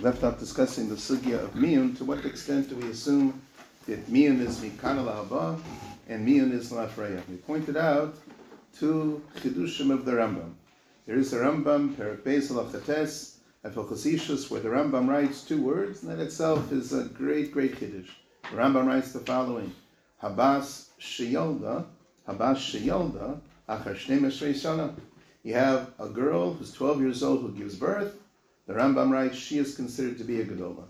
left off discussing the sugya of miyun. To what extent do we assume that miyun is mikana lahaba and miyun is lafreya? We pointed out two chidushim of the Rambam. There is a Rambam, Perek Beis Halachates, at Hilchos where the Rambam writes two words, and that itself is a great, great chiddush. The Rambam writes the following: Habas sheyolda, achar 12 shana. You have a girl who's 12 years old who gives birth. The Rambam writes she is considered to be a gedola.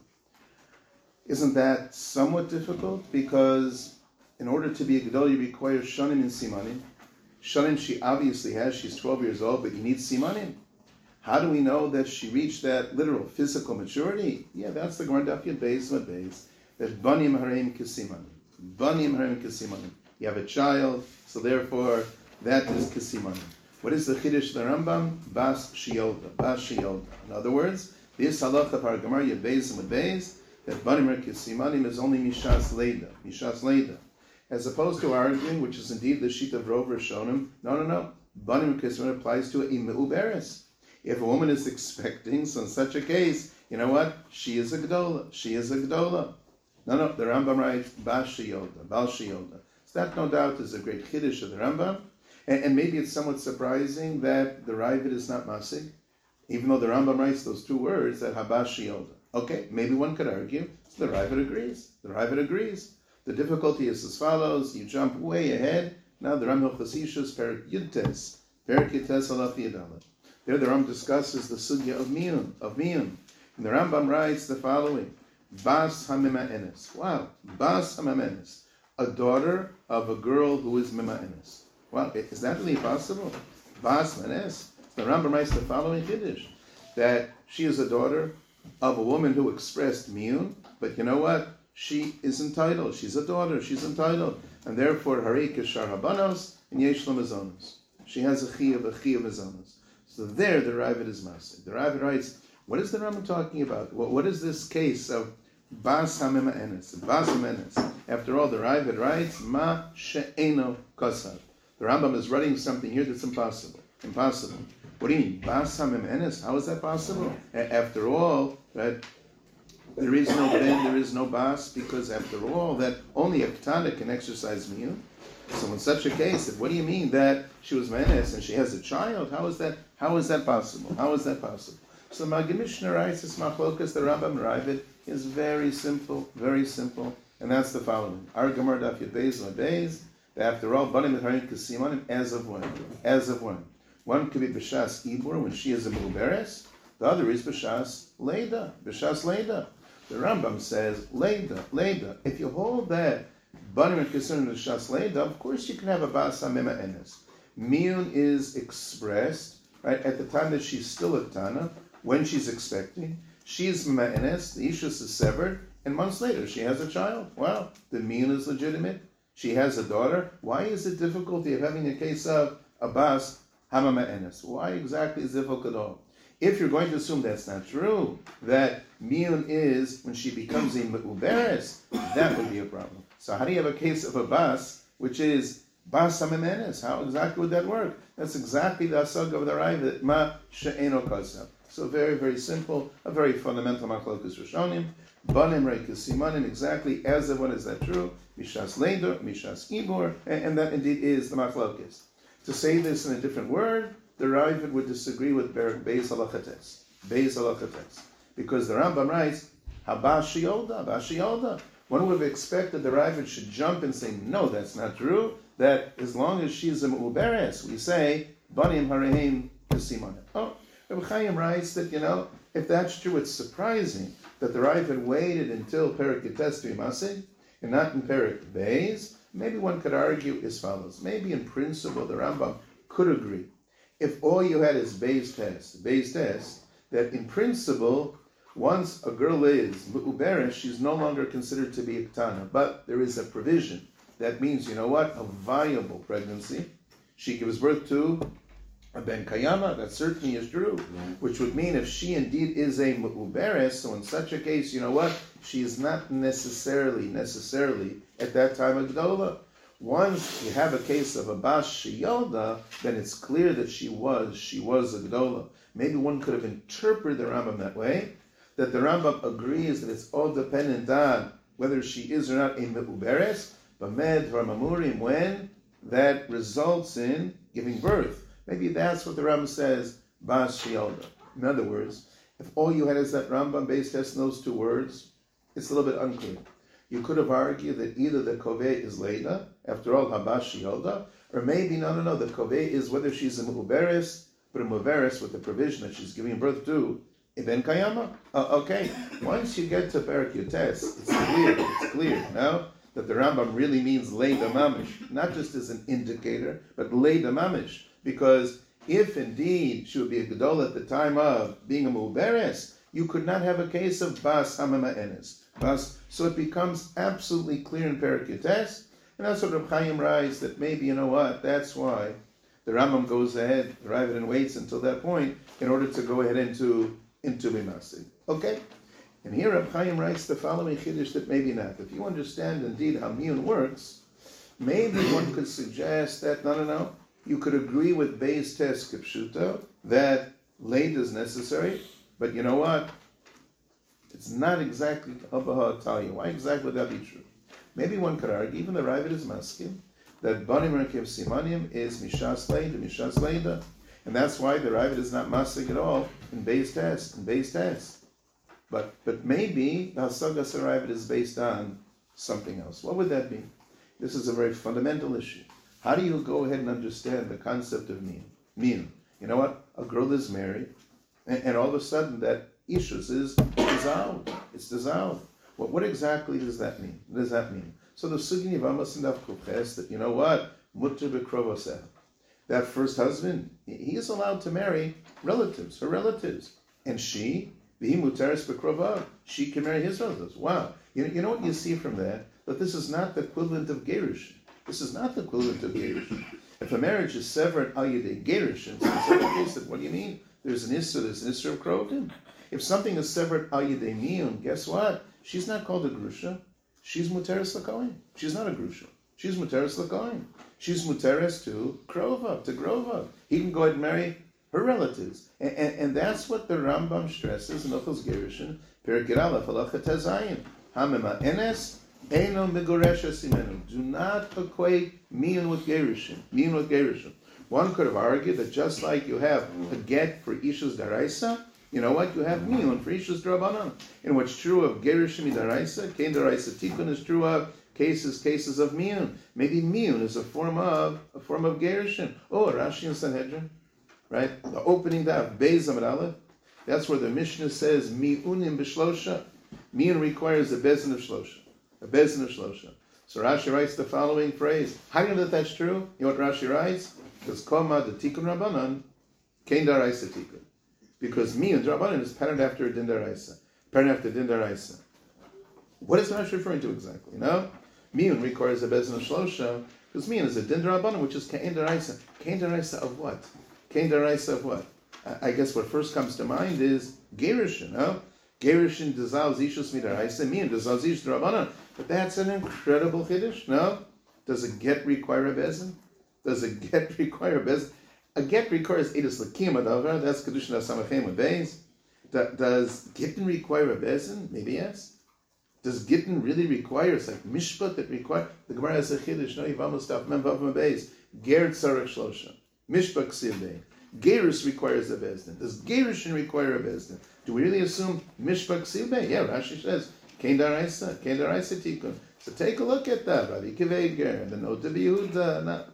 Isn't that somewhat difficult? Because in order to be a gedola, you require shanim and simanim. Shanim she obviously has. She's 12 years old, but you need simanim. How do we know that she reached that literal physical maturity? Yeah, that's the Gemara Daf Yud Beis Beis. That banim hareim kesimanim. Banim hareim kesimanim. You have a child, so therefore that is kesimanim. What is the chiddush of the Rambam? Bas sheyolda. Bas sheyolda. In other words, this halacha par Gemara Yud Beis Beis that banim hareim kesimanim is only mishas leida. Mishas leida. As opposed to arguing, which is indeed the sheet of Rov Rishonim, no. Banim Kisman applies to a meuberes. If a woman is expecting, so in such a case, you know what? She is a gedola. She is a gedola. No. The Rambam writes Bal Sheyolda. So that, no doubt, is a great chiddush of the Rambam. And maybe it's somewhat surprising that the Ravid is not masig, even though the Rambam writes those two words, that Habas Sheyolda. Okay, maybe one could argue. So the Ravid agrees. The difficulty is as follows: you jump way ahead. Now the Rambam Chasishus Perek Yudtes Alaf Yadalet. There the Rambam discusses the sugya of miyun. And the Rambam writes the following: Bas hamema enes. Wow, Bas hamema enes, a daughter of a girl who is mema enes. Wow, is that really possible? Bas menes. The Rambam writes the following chiddush, that she is a daughter of a woman who expressed miyun, but you know what? She is entitled. She's a daughter. She's entitled. And therefore, Harei Keshar Habanos and Yesh Lo Mazonos. She has a chiyuv mazonos. So there, the Ravid is masig. The Ravid writes, what is the Rambam talking about? What is this case of Bas HaMema Enes? Bas HaMema Enes. After all, the Ravid writes, Ma She'eno Kosav. The Rambam is writing something here that's impossible. Impossible. What do you mean? Bas HaMema Enes? How is that possible? After all, right? There is no ben, there is no bas, because after all, that only a ketana can exercise miyun. So in such a case, what do you mean that she was menes and she has a child? How is that possible? How is that possible? So Maggid Mishnah writes, this machlokas, the Rambam Ravid, is very simple, and that's the following. Our Gemara Daf Yud Beis, that after all, banim hareim kesimanim, as of when. One could be b'shas ibur, when she is a muberes. The other is b'shas leida. The Rambam says, Leida. If you hold that banim and kisun b'shas leida, of course you can have a bas hamema enes. Miyun is expressed, right, at the time that she's still a tana, when she's expecting. She's mema enes, the ishus is severed, and months later she has a child. Wow, the miyun is legitimate. She has a daughter. Why is the difficulty of having a case of a bas hamema enes? Why exactly is it difficult at all? If you're going to assume that's not true, that miyun is when she becomes a meuberes, that would be a problem. So how do you have a case of a bas, which is bas hamema enes? How exactly would that work? That's exactly the asag of the Ravid, ma she'eno kosav. So very, very simple, a very fundamental machlokus rishonim, banim reikus simanim, exactly as of when is that true? Mishas leider, mishas ibor, and that indeed is the machlokus. To say this in a different word, the Ravid would disagree with Beis Halachates. Because the Rambam writes, Habas Sheyolda. One would have expected the Ravid should jump and say, no, that's not true. That as long as she's a mu'uberes, we say, Banim hareim kesimanim. Oh, Reb Chaim writes that, if that's true, it's surprising that the Ravid waited until Perek Yutes to be masig, and not in Perek Beis. Maybe one could argue as follows. Maybe in principle, the Rambam could agree. If all you had is Beis test, that in principle, once a girl is mu'uberes, she's no longer considered to be a ketana. But there is a provision. That means, a viable pregnancy. She gives birth to a ben kayama, that certainly is true. Which would mean if she indeed is a mu'uberes, so in such a case, she is not necessarily at that time a gedola. Once you have a case of a bas sheyolda, then it's clear that she was a gedola. Maybe one could have interpreted the Rambam that way, that the Rambam agrees that it's all dependent on whether she is or not a me'uberes, b'med v'ramamurim, when that results in giving birth. Maybe that's what the Rambam says, bas shielda. In other words, if all you had is that Rambam based test in those two words, it's a little bit unclear. You could have argued that either the koveh is leida, after all, habas shielda, or maybe, no, the koveh is whether she's a mu'uberes, but a mu'uberes with the provision that she's giving birth to Ibn Kayama. Okay, once you get to Perek Yutes, it's clear, no? That the Rambam really means leida mamish, not just as an indicator, but leida mamish. Because if indeed she would be a gadol at the time of being a mu'uberes, you could not have a case of bas hamama enes. So it becomes absolutely clear in Perek Yutes, and that's what Reb Chaim writes, that maybe, you know what, that's why the Rambam goes ahead, the Ravid, and waits until that point in order to go ahead into Mimasig. Okay? And here Reb Chaim writes the following chiddush that maybe not. If you understand indeed how miyun works, maybe one could suggest that, no, you could agree with Beis Tes Kipshuta that leid is necessary, but you know what? It's not exactly Abaha Talia. Why exactly would that be true? Maybe one could argue, even the Ravid is maskim, that Banim Rekev Simanim is Mishas Leida, and that's why the Ravid is not masik at all in Beis Tes. But maybe the Hasagas Ravid is based on something else. What would that be? This is a very fundamental issue. How do you go ahead and understand the concept of miyun? You know what? A girl is married, and all of a sudden that ishus is dissolved. It's dissolved. What exactly does that mean? What does that mean? So the Sugin Yivamas and Avkuches, that you know what? Mutter b'krovoseh. That first husband, he is allowed to marry relatives, her relatives. And she, v'hi muteres b'krovah, she can marry his relatives. Wow. You know what you see from that? That this is not the equivalent of Gerush. This is not the equivalent of Gerush. If a marriage is severed al yedei Gerush, what do you mean? There's an issur of krovim. If something is severed al yedei miyun, guess what? She's not called a grusha. She's muteres l'kohen. She's not a grusha. She's muteres l'kohen. She's muteres to grova. He can go ahead and marry her relatives. And that's what the Rambam stresses in Ochos Gerushin, Perek Yud Aleph, Halacha Tezayin. Hamema enes, eino megoresha simenu. Do not equate miyun with gerushin. One could have argued that just like you have a get for ishus daraisa, you know what? You have miyun for ishus drabanan. And what's true of gerushin daraisa, kein daraisa tikun is true of cases of miyun. Maybe miyun is a form of gerushin. Oh, Rashi and Sanhedrin, right? The opening daf, Beis Amud Aleph. That's where the Mishnah says miyunim b'shlosha. Miyun requires a bezin of shlosha. So Rashi writes the following phrase. How do you know that that's true? You know what Rashi writes? Because koma the tikkun rabbanan, kein daraisa tikkun. Because miyun rabbanan is patterned after din daraisa. What is Rashi referring to exactly? No, miyun requires a bezin of shlosha because miyun is a din rabbanan, which is kein daraisa. Kein daraisa of what? I guess what first comes to mind is gerushin. No, gerushin dissolves ishus midaraisa. Miyun dissolves ishus rabbanan. But that's an incredible chiddush. No, does a get require a bezin? A get requires edus lakim adavar. That's kedushin asamachem with beis. Does gittin require a bezin? Maybe yes. Does gittin really require? It's like mishpat that require. The Gemara has a chiddush. No, yivamos taf mem vav beis. Ger tzarech shlosha. Mishpat ksiv bein. Gerus requires a bezdin. Does gerushin require a bezdin? Do we really assume mishpat ksiv bein? Yeah, Rashi says kein daraisa tikun. So take a look at that, Rabbi Kiveger, the note of Yehuda.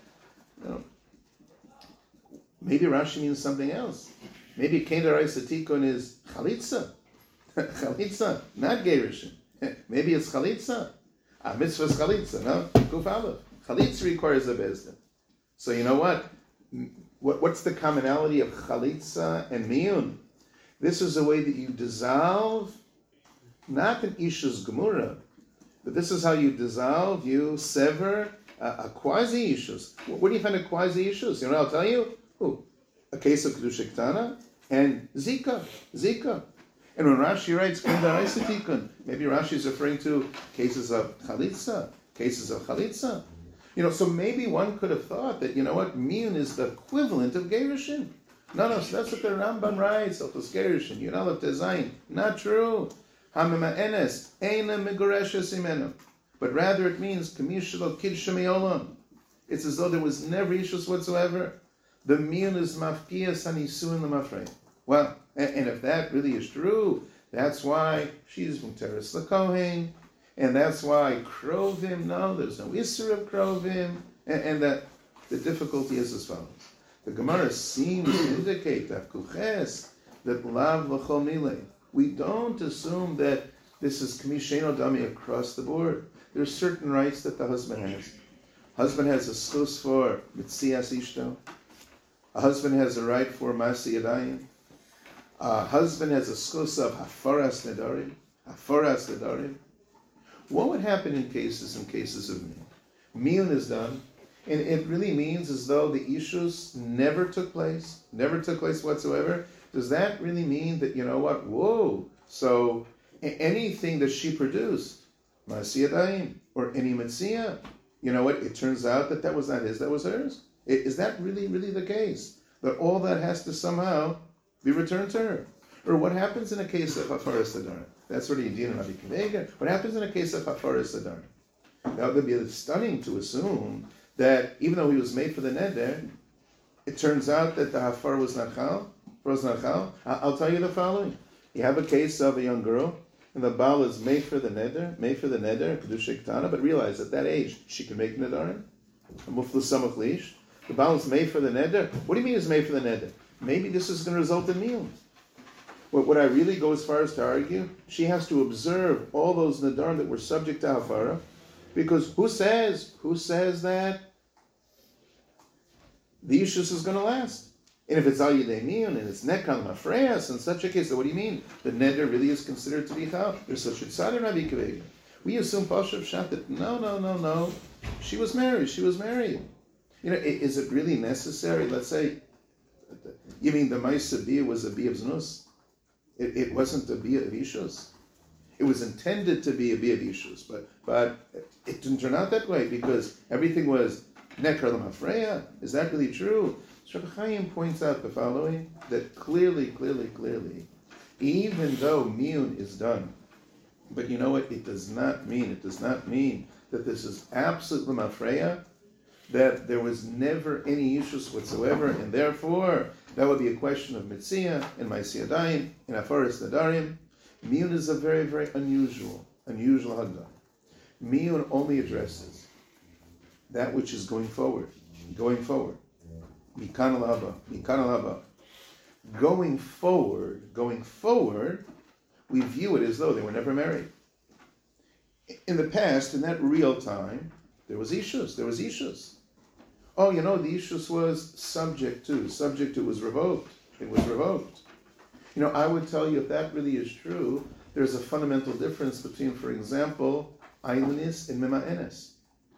Maybe Rashi means something else. Maybe kein daraisa tikun is chalitza. Chalitza, not gerushin. Maybe it's chalitza. Mitzvah is chalitza, no? Kuf Aleph. Chalitza requires a bezdin. So you know what? What's the commonality of chalitza and miyun? This is a way that you dissolve, not an ishus gemura, but this is how you dissolve, you sever a quasi-ishus. Where do you find a quasi-ishus? You know what I'll tell you? A case of Kedusha Ketana and Zika. And when Rashi writes, maybe Rashi is referring to cases of chalitza. You know, so maybe one could have thought that, you know what, miyun is the equivalent of gerushin. No, so that's what the Rambam writes. You're not allowed to zayin. Not true. Hamema'enes eina megoreshes imenu. But rather it means kamishalo kidsha me'olam. It's as though there was never issues whatsoever. The miyun is mafkias hanisuin l'mafrei. Well, and if that really is true, that's why she's muteres l'kohen, and that's why krovim. No, there's no issur of krovim, and that the difficulty is as follows. The Gemara seems to indicate that lav l'chol milei. We don't assume that this is kamisheno dami across the board. There are certain rights that the husband has. Husband has a schus for mitzias ishto. A husband has a right for masi yadayim. A husband has a schus of hafaras nedarim. Hafaras nedarim. What would happen in cases of miyun? Miyun is done, and it really means as though the issues never took place whatsoever. Does that really mean that, you know what? Whoa! So anything that she produced, masi yadayim, or any mitzia, you know what? It turns out that was not his, that was hers. Is that really the case? That all that has to somehow be returned to her? Or what happens in a case of hafaras nedarim? That's what you deal in Rabbi Akiva. What happens in a case of hafaras nedarim? That would be stunning to assume that even though he was made for the neder, it turns out that the hafar was not chal. I'll tell you the following. You have a case of a young girl, and the Baal is made for the neder, kedusha ketana, but realize at that age she can make nedarim. Mufla samach lish. The Baal is made for the neder. What do you mean is made for the neder? Maybe this is going to result in meal. What I really go as far as to argue, she has to observe all those nedarim that were subject to hafara, because who says that the issues is going to last? And if it's al yidei miyun and it's nekal mafreyas, in such a case, so what do you mean? The neder really is considered to be chal. There's such a tzad in Rabbi Akiva. We assume pashup shat that no. She was married. You know, is it really necessary? Let's say, you mean the ma'aseh bia was a bia of znus? It wasn't a bia of ishus. It was intended to be a bia of ishus, but it didn't turn out that way because everything was nekar l'mafreya. Is that really true? Rabbi Chaim points out the following, that clearly, even though miyun is done, but you know what? It does not mean that this is absolutely mafreya, that there was never any issues whatsoever, and therefore that would be a question of mitzia and ma'aseh yadayim and hafaras nedarim. Miyun is a very, very unusual haggadah. Miyun only addresses that which is going forward. Mikan al-haba. Going forward, we view it as though they were never married. In the past, in that real time, there was issues. Oh, you know, the issues was subject to was revoked. It was revoked. You know, I would tell you if that really is true, there's a fundamental difference between, for example, aylanis and mema'enes.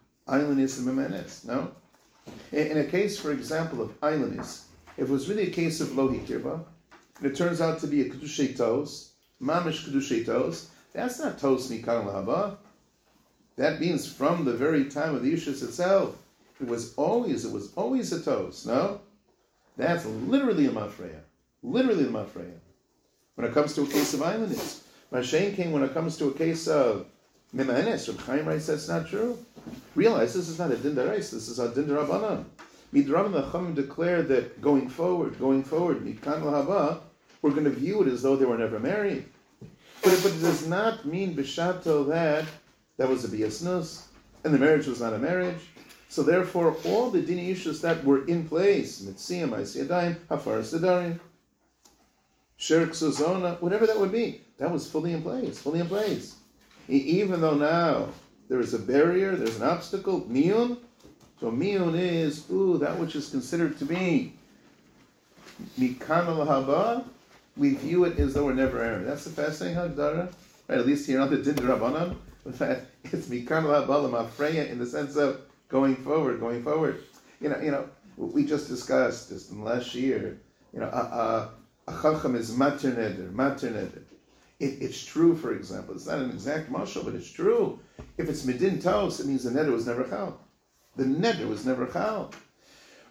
No? In a case, for example, of aylanis, if it was really a case of lo hikirba, and it turns out to be a kedushay tos, mamish kedushay tos, that's not tos mikan lahaba. That means from the very time of the issues itself, it was always a tos. No, that's literally a mafreya. When it comes to a case of aylanis, Mashen came when it comes to a case of mema'enes. Reb Chaim writes that's not true. Realize this is not a din d'oraisa, this is a din d'rabbanan. Midrabanan the Chachamim declared that going forward, mikan l'haba, we're going to view it as though they were never married. But it does not mean b'shato that was a biasnus, and the marriage was not a marriage. So therefore, all the dini issues that were in place, mitziyah, ma'aseh yadayim, hafaras nedarim, shirk suzona, whatever that would be, that was fully in place. Even though now there is a barrier, there's an obstacle, miyun. So miyun is that which is considered to be mikan al-haba. We view it as though we're never married. That's the fascinating hagdara, right? At least here on the din d'rabbanan, in fact, it's mikan al-haba l'mafreya in the sense of going forward. You know, we just discussed this in last year. You know, a chacham is mater neder. It's true, for example. It's not an exact mashal, but it's true. If it's medin tos, it means the neder was never chal.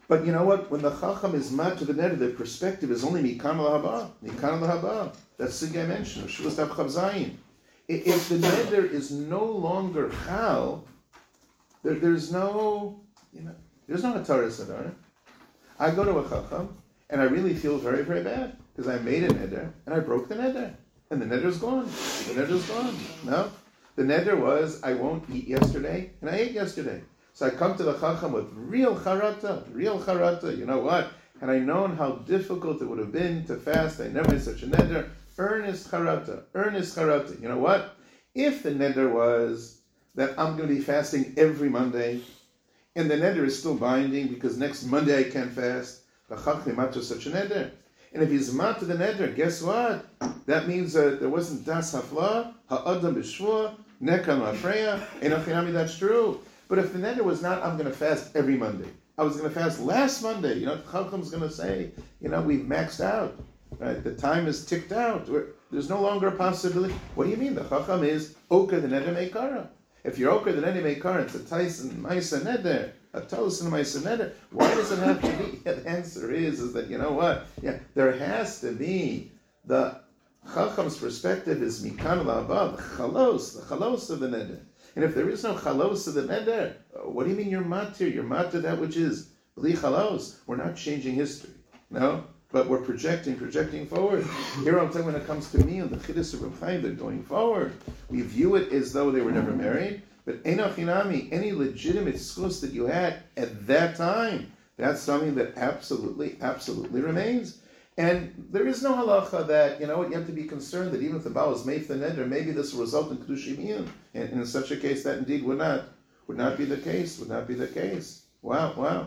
But you know what? When the Chacham is mat to the neder, the perspective is only mikan lahaba. Mikan lahaba. That's the I mentioned. Shuvas Daf Chav Zayin. If the neder is no longer chal, there's no Torah Sadar. I go to a Chacham and I really feel very, very bad because I made a neder and I broke the neder. And the neder's gone. The neder's gone. No? The neder was, I won't eat yesterday, and I ate yesterday. So I come to the Chacham with real charata. You know what? Had I known how difficult it would have been to fast, I never made such a neder. Earnest charata. You know what? If the neder was that I'm going to be fasting every Monday, and the neder is still binding because next Monday I can't fast, the Chacham mat to such a neder. And if he's mat to the neder, guess what? That means there wasn't das hafla, ha'adam b'shvua, nekal mafreya, enochinami, that's true. But if the neder was not, I'm going to fast every Monday. I was going to fast last Monday. You know, Chacham's going to say, we've maxed out. Right? The time is ticked out. There's no longer a possibility. What do you mean? The Chacham is oka the neder meikara. If you're oka the neder meikara, it's a Tyson Maisa neder. A Tosin Maisa neder. Why does it have to be? The answer is that, you know what? Yeah, there has to be the Chacham's perspective is mikan la'abah, the chalos of the neder. And if there is no chalos of the neder, what do you mean you're matir? You're matir that which is bli chalos. We're not changing history, no? But we're projecting forward. Here I'm saying when it comes to me and the Chiddush of Reb Chaim, they're going forward. We view it as though they were never married, but enochinami, any legitimate schus that you had at that time, that's something that absolutely remains. And there is no halacha that, you have to be concerned that even if the Baal is made for neder, maybe this will result in Kedushim Iyun. And in such a case, that indeed would not be the case. Wow.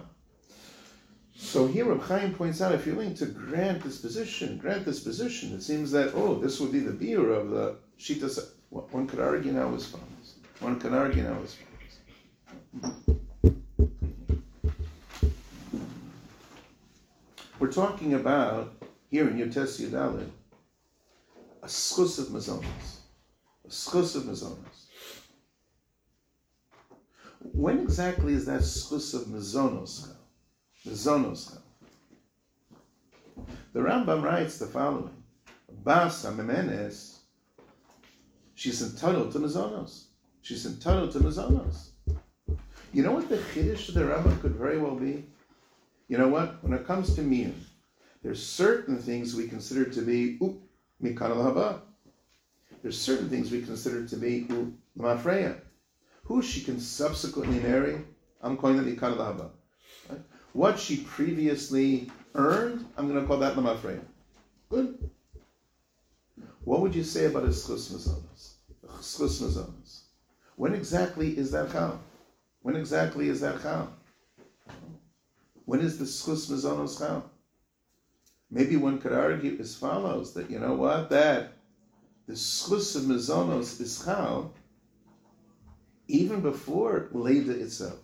So here Reb Chaim points out, if you're willing to grant this position, it seems that, this would be the beer of the Shita. One could argue now as follows. We're talking about, here in Yotes Yudalid, a schus of mazonos. When exactly is that schus of mazonos? The Rambam writes the following: Bas HaMemenes, she's entitled to mazonos. You know what the chiddush of the Rambam could very well be? You know what? When it comes to miyun, there's certain things we consider to be mikan lahaba. There's certain things we consider to be mafreya. Who she can subsequently marry, I'm calling that mikan lahaba. Right? What she previously earned, I'm going to call that lamafreya. Good. What would you say about a schus mazonos? When exactly is that chal? When is the schus mazonos chal? Maybe one could argue as follows, that you know what, that the schus of mazonos is chal even before Leida itself.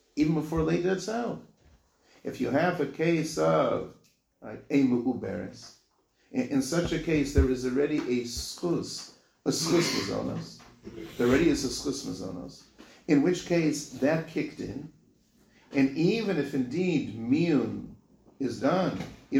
If you have a case of a mu'uberes, in such a case there is already a schus mazonos. There already is a schus mazonos, in which case that kicked in. And even if indeed miyun is done,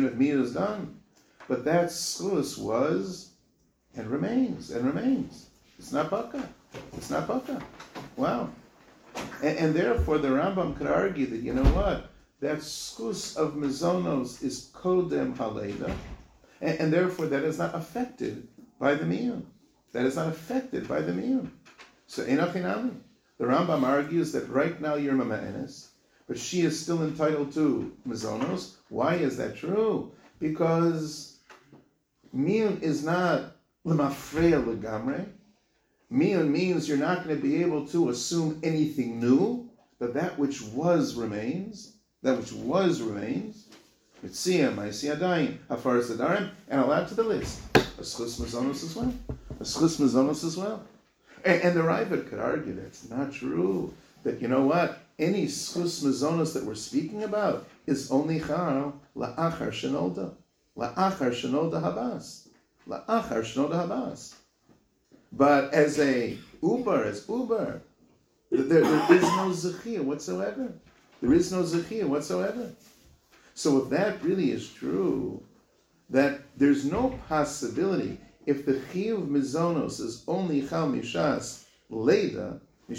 but that schus was and remains. It's not baka. Wow. And therefore the Rambam could argue that, you know what, that schus of mazonos is kodem haleda, and therefore that is not affected by the miyun. So enochinami. The Rambam argues that right now you're mama'enes, but she is still entitled to mazonos. Why is that true? Because miyun is not lemafreya legamre. Miyun means you're not going to be able to assume anything new, but that which was remains. Mitziyah, Ma'aseh Adayin, Hafaras Adarim, and I'll add to the list a schus mazonos as well. And the Raavad could argue that's not true. That, you know what, any schus mazonos that we're speaking about is only chal la'achar shenolda habas. But as uber, there is no zechiyah whatsoever. So if that really is true, that there's no possibility, if the chiyuv mizonos is only chal mishas leda,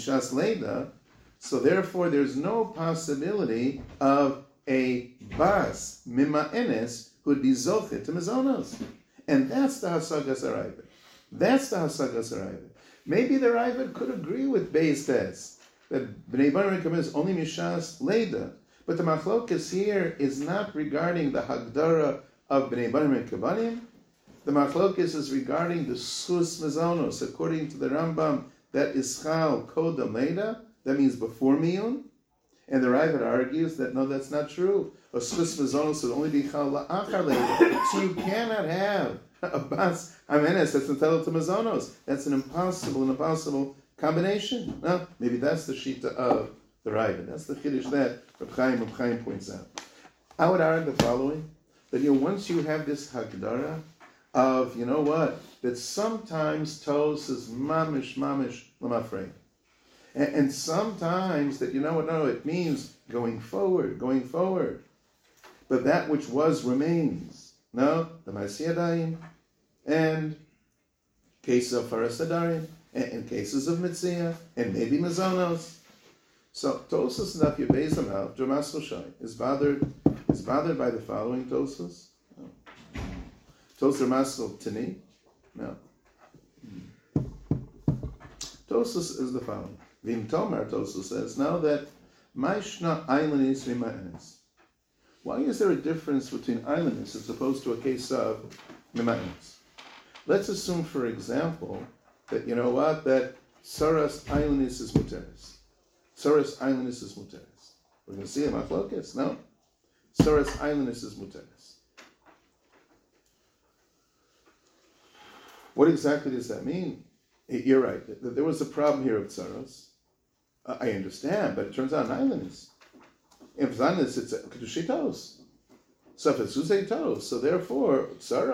so therefore there's no possibility of a bas mima'enes who would be zochet to mizonos. And that's the hasagas harayved. That's the hasagas harayved. Maybe the Ravid could agree with Beis Tes that Bnei Barim Rekabim is only mishas leda, but the machlokas here is not regarding the hagdara of Bnei Barim Rekabim. The machlokas is regarding the schus mizonos. According to the Rambam, that is chal kodam leda. That means before miyun. And the Ravid argues that no, that's not true. A schus mizonos would only be chal la'achar leda. So you cannot have a bas hamenes that's entitled to mizonos. That's an impossible combination. No, maybe that's the shita of the Ravid. That's the chiddush that Reb Chaim points out. I would argue the following: that once you have this hagdara of that sometimes tos is mamish lamafrei, and sometimes that it means going forward, but that which was remains. No, the Ma'aseh and cases of Farasadarim, and cases of Mitzvah, and maybe Mazonos. So Tosfos Daf Yud Beis Amar, Dramas Roshai, is bothered by the following Tosfos. No. Tosfos Ramaskel Tani. No. Tosfos is the following. Vim Tomar Tosfos says now that Maishna Eilanis V'Ma'anis. Why is there a difference between islandness as opposed to a case of mimanis? Let's assume, for example, that that saras islandness is muteris. Saras islandness is muteris. We're going to see a machlokas, no? Saras islandness is muteris. What exactly does that mean? You're right. There was a problem here with saras. I understand, but it turns out an islandness. In Zanis, it's a Kedushei Tos. So if it's Zuzei Tos, so therefore,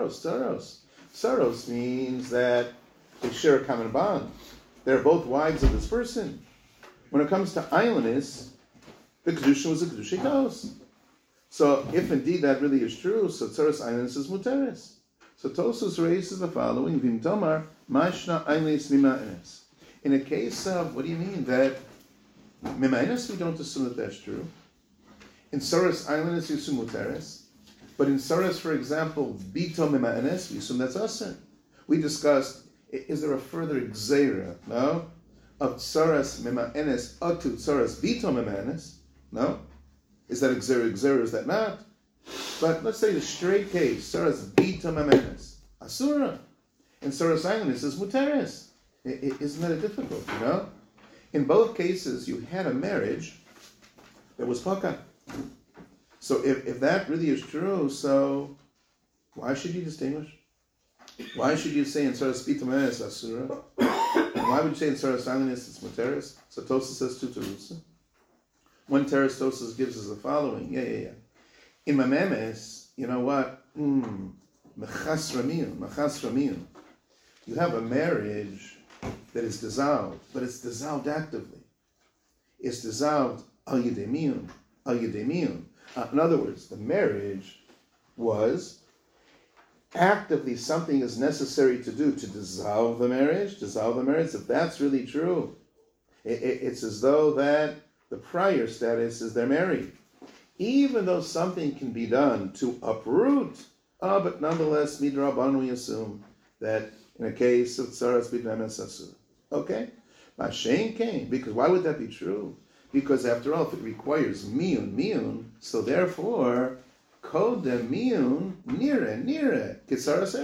Saros means that they share a common bond. They're both wives of this person. When it comes to Eilanis, the Kedusha was a Kedushei Tos. So if indeed that really is true, so Tzaras Eilanis is Muteris. So Tosfos raises the following, Vim Tomar, Mashna Eilanis Mima'enes. In a case of, what do you mean? That Mima'enes, we don't assume that that's true. In Saras Eilanis, we assume Muteris. But in Saras, for example, Bito Mima'enes, we assume that's Aser. We discussed, is there a further Gzeira, no? Of Saras Mima'enes Atu Saras Bito Mima'enes? No? Is that Gzeira, is that not? But let's say the straight case, Saras Bito Mima'enes, Asura. In Saras Eilanis is Muteris. Isn't that difficult, In both cases, you had a marriage that was Paka. So if that really is true, so why should you distinguish? Why should you say in Saras Bito Mima'enes Asura? And why would you say in Saras Eilanis it's Muteris? So Tosfos says two terusim. One teres Tosfos gives us the following. In Mamemes, you know what? Mechas Ramiyun. You have a marriage that is dissolved, but it's dissolved actively. It's dissolved al yedei miyun. In other words, the marriage was actively something is necessary to do to dissolve the marriage. If that's really true, it's as though that the prior status is they're married. Even though something can be done to uproot, but nonetheless, midrabanan we assume that in a case of tzaras b'd'emes asur. Okay? Mashen came, because why would that be true? Because after all, if it requires miyun, so therefore, kodem miyun, nire, kitzaras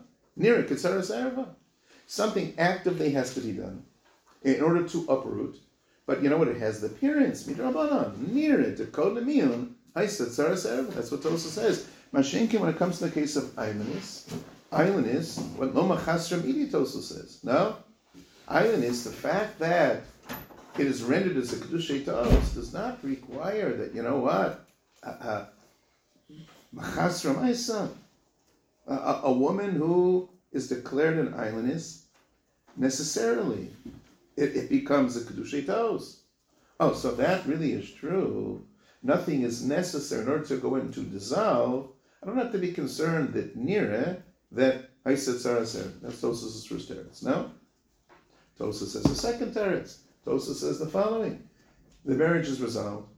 erva. Something actively has to be done in order to uproot. But you know what? It has the appearance. Midrabanan, nire, to kodem miyun, haisa tzaras erva. That's what Tosfos says. Mashenkin, when it comes to the case of Eilanis, what Loma Chasram Idi Tosfos says. No? Eilanis, the fact that it is rendered as a Kedushei Tos does not require that, Machasram Aisa, a woman who is declared an Eilanis, necessarily, it becomes a Kedushei Tos. Oh, so that really is true. nothing is necessary in order to go into dissolve, I don't have to be concerned that nira, that Haiset Saraser. That's Tosas' first teretz. No? Tosas says the second teretz. Tosas says the following. The marriage is resolved.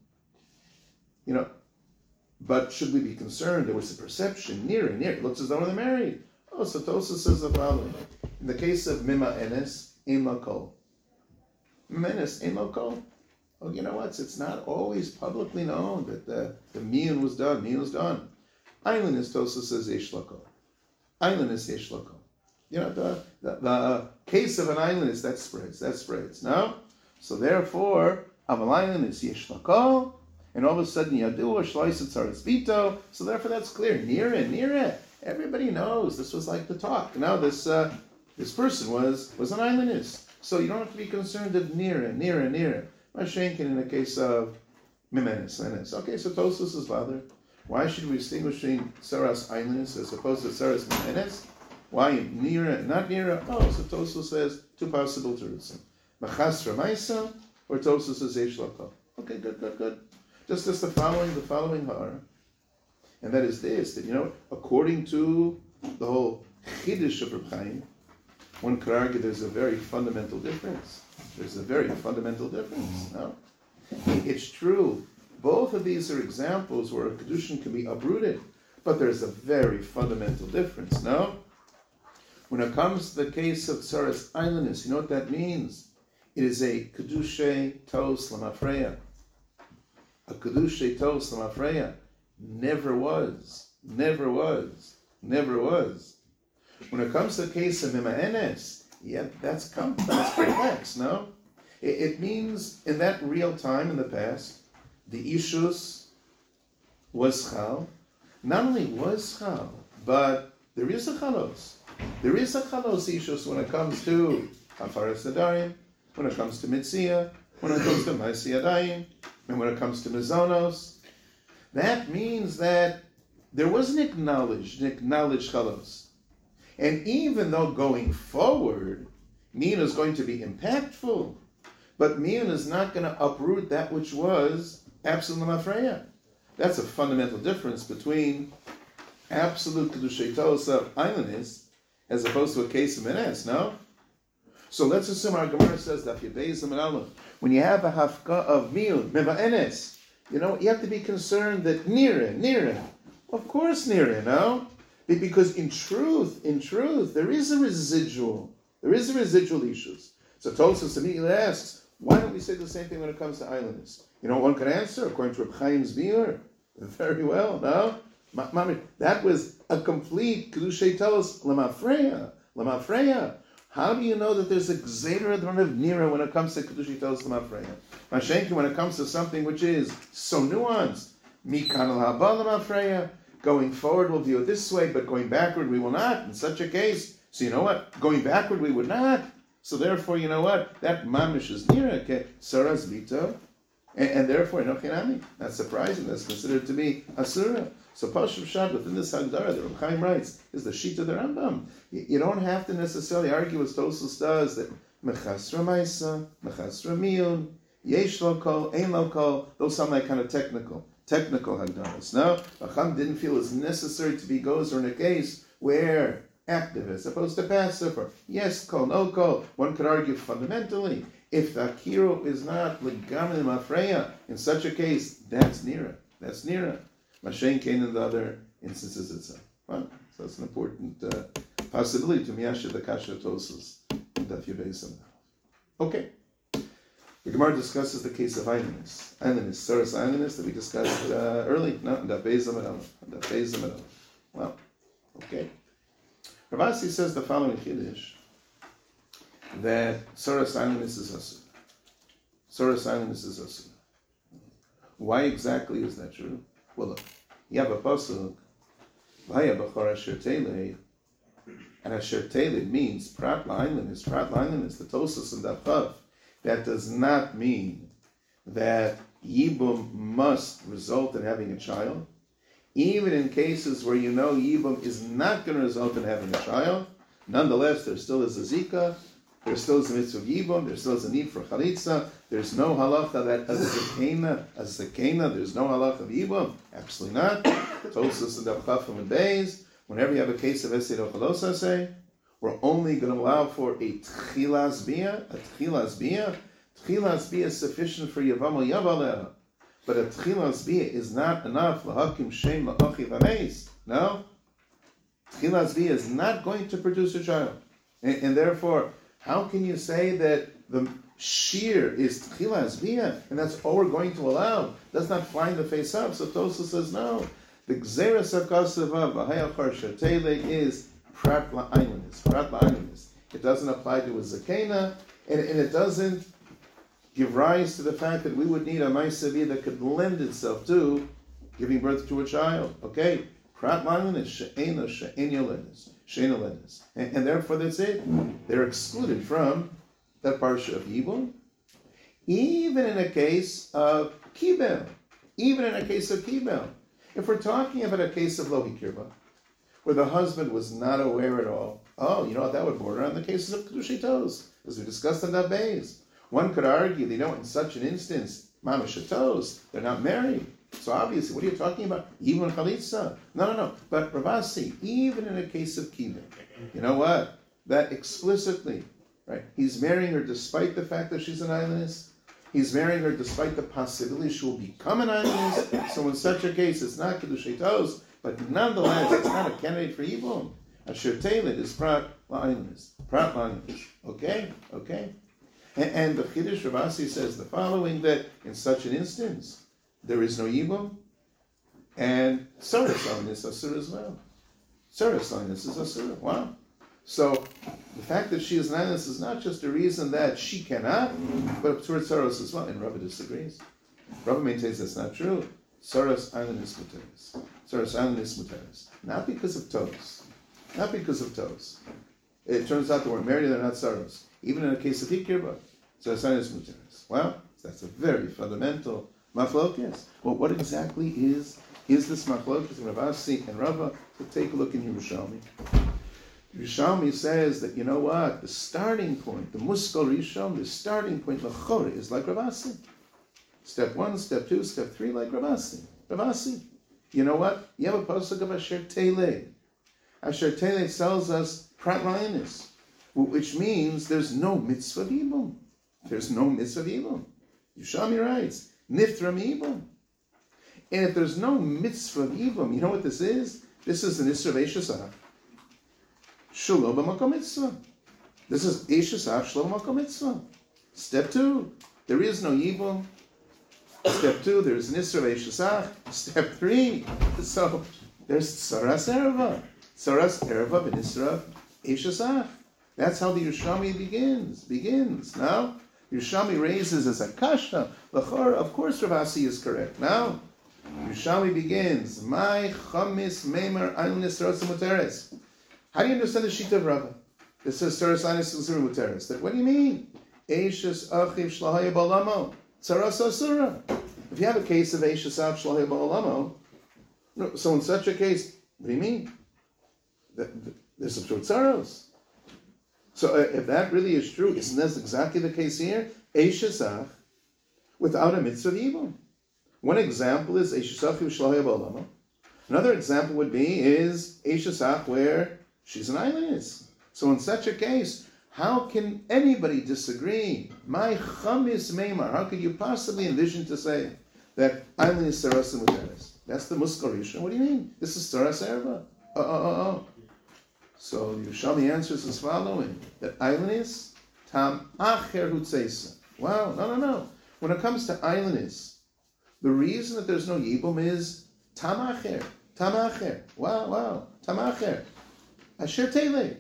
But should we be concerned? There was a perception, near. It looks as though they're married. Oh, so Tosas says the following. In the case of Mima Enes, Ein Lakol. Mima Enes, Ein Lakol. Oh, you know what? It's not always publicly known that the miyun was done. Miyun was done. Islandist Tosas says Yesh Lakol. Islandist Yesh Lakol. The case of an islandist, that spreads. No? So therefore, Aval Islandist Yesh Lakol. And all of a sudden, Yadu Shloisat Tzaras Bito. So therefore, that's clear. Nira. Everybody knows this was like the talk. Now this person was an islandist. So you don't have to be concerned of Nira. Mashenkin in the case of Mimenis. Okay, so Tosas is bothered. Why should we distinguish between Saras islandist as opposed to Saras Mimenis? Why Nira, not Nira? Oh, so Tosas says two possible terutzim. Machasra Maisa, or Tosas says Eish Lakol. Okay, good. Just as the following har, and that is this, that, according to the whole Chiddush of Reb Chaim, one could argue there's a very fundamental difference. No? It's true. Both of these are examples where a Kedushin can be uprooted, but there's a very fundamental difference, no? When it comes to the case of Tzaras Islandist, you know what that means? It is a Kedushay Tos Lamafreya. A Kedushay Tos Lamafreya. Never was. When it comes to the case of Mima Enes, that's complex, no? It means in that real time in the past, the Ishus was Chal. Not only was Chal, but there is a Chalos. There is a Chalos Ishus when it comes to Hafaras Nadarim, when it comes to Mitzia, when it comes to Maisi Yadayim, and when it comes to Mizonos. That means that there was an acknowledged Chalos. And even though going forward, Miyun is going to be impactful, but Miyun is not going to uproot that which was absolute Mafreya. That's a fundamental difference between absolute Kedushay Tos of islandist as opposed to a case of Menes, no? So let's assume our Gemara says that when you have a hafka of Miyun, Meva Enes, you have to be concerned that Nira. Of course Nira, no? Because in truth, there is a residual issues. So Tosas immediately asks, why don't we say the same thing when it comes to islanders? One could answer, according to Reb Chaim's Biur, very well, no? That was a complete Kedushay Tos Lamafreya. How do you know that there's a Gzeira of Nira when it comes to Kedushay Tos Lamafreya? Mashenki, when it comes to something which is so nuanced, Mikan al-Haba Lamafreya, going forward we'll view it this way, but going backward we will not, in such a case. So you know what? Going backward we would not. So therefore, you know what? That mamish is Nira, Saras Vito, and therefore, Enochinami. That's surprising. That's considered to be Asura. So Pashup Shad, within this Hagdara, the Reb Chaim writes, is the sheet of the Rambam. You don't have to necessarily argue as Tosas does that Mechasra Maisa, Mechasra Miyun, Yesh Lokal, Ein Lokal, those sound like kind of technical Hagdaras. No, Chacham didn't feel it's necessary to be gozer in a case where active as opposed to passive, or yes call, no call. One could argue fundamentally, if the Akiro is not Legamin Mafreya, in such a case, that's Nira. Mashen Kain in the other instances itself. Well, so that's an important possibility to Miyasha the Kasha Tosas in Daf Yudei. Okay. The Gemara discusses the case of Islandist, Saras Islandist that we discussed early. No, Daf Beis. Well, okay. Rav Asi says the following Chiddush, that Saras Islandist is Asur. Why exactly is that true? Well, look, you have a pasuk, Vaya B'chor Asher Telei, and Asher Telei means Prat L'Islandist, the Tosas and Dafav. That does not mean that Yibum must result in having a child. Even in cases where Yibum is not going to result in having a child, nonetheless there still is a Zika. There still is a mitzvah of yibum. There still is a need for chalitza. There's no halacha that as zakena, there's no halacha of yibum. Absolutely not. Tosas and Dabchafim and Beis. Whenever you have a case of Esed Ochalosa, say, we're only going to allow for a tchilas bia. A tchilas bia. Tchilas bia is sufficient for Yavam Yavaleha. But a tchilas bia is not enough. Lahakim shem la'achi v'meis. No. Tchilas bia is not going to produce a child. And therefore, how can you say that the shear is tchilas bia, and that's all we're going to allow? Does not fly in the face up. So Tosa says no. The gzeras hakasava v'hayachar shatele is prat la'aylanis. Prat la'aylanis. It doesn't apply to a zakena, and it doesn't give rise to the fact that we would need a ma'aseh that could lend itself to giving birth to a child. Okay? Prat la'aylanis she'ena yolenis. And therefore that's it. They're excluded from that parsha of Yibum. Even in a case of Kibel. If we're talking about a case of Lohi Kirba, where the husband was not aware at all, that would border on the cases of Kedushei Tos, as we discussed in that base. One could argue, in such an instance, Mamash Tos, they're not married. So obviously, what are you talking about? Even chalitza? No. But Ravasi, even in a case of Kibel, you know what? That explicitly, right? He's marrying her despite the fact that she's an islandess. He's marrying her despite the possibility she will become an islandess. So in such a case, it's not Kedushei Tos, but nonetheless, it's not a candidate for Yibum. Asher Teilet is Prat La'aylanis. Okay? And the Chiddush Ravasi says the following, that in such an instance, there is no Yibum, and Saras La'aylanis is Asur as well. Saras La'aylanis is Asur. Wow. So the fact that she is an islandess is not just a reason that she cannot, but towards Saras as well. And Rava disagrees. Rava maintains that's not true. Saras Islandess Muteris. Saras Islandess Muteris. Not because of Tos. It turns out that we're married, they're not Saras. Even in a case of Hikirba, Saras Islandess Muteris. Well, that's a very fundamental machlokes. Well, what exactly is this machlokes in Ravasi and Rava? So take a look in Yerushalmi. Yerushalmi says that, the starting point, the Muskal Rishon, the starting point, L'chore, is like Ravasi. Step 1, step 2, step 3, like Ravasi. You know what? You have a pasuk of Asher Teilei. Asher Teilei tells us Prat La'aylanis, which means there's no mitzvah of Yibum. Yerushalmi writes, Niftra Yibum. And if there's no mitzvah of Yibum, you know what this is? This is an Isra V'Eshesach. Shelo b'makom mitzvah. This is Eshesach Shelo b'makom mitzvah. Step 2, there is no Yibum. Step 2, there's an Isra V'Eshesach. Step 3, so there's Tsaras Erva. Tsaras Erva b'Isra V'Eshesach. That's how the Yerushalmi begins. Now, Yerushalmi raises as a kasha. L'chor, of course Ravasi is correct. Now, Yerushalmi begins, My chamis meimer aylanis saras muteres. How do you understand the Shita of Rava? It says saras aylanis muteres. What do you mean? Eishes achiv shlahaya ba'olamo. Tsaras asura. If you have a case of Eishes achiv shlahaya ba'olamo, so in such a case, what do you mean? There's some short tsaros. So if that really is true, isn't that exactly the case here? Eishesach, without a mitzvah of Yibum. One example is Eishesach Yushlahaya Ba'olama. Another example would be is Eishesach where she's an islandess. So in such a case, how can anybody disagree? My chamis meimar. How could you possibly envision to say that islandess saras and muteres? That's the Muskal Rishon. What do you mean? This is saras erva. So Yerushalmi answers as following: that islandess tam acher hutzeisa. Wow, no. When it comes to islandess, the reason that there's no yibum is tam acher. Wow, tam acher. Asher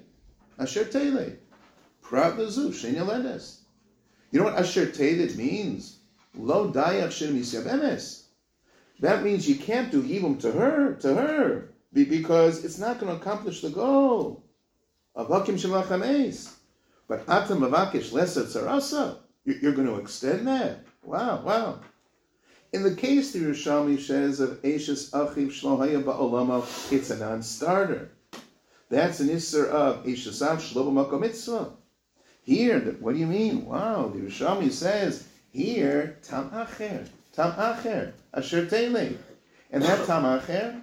teile. Prat lezu shein yoledes. You know what asher teile means? Lo dayak shem misyabemes. That means you can't do yibum to her. Because it's not going to accomplish the goal of Hakim Shema Chameis. But Atam Mavakish Lesser Tzarasa, you're going to extend that. Wow. In the case the Yerushalmi says of Eishes Achiv Shlohaya Ba'olamo, it's a non-starter. That's an Isser of Eishes Av Shlo B'Makom Mitzvah. Here, what do you mean? Wow, the Yerushalmi says here, tam acher, asher teile. And that tam acher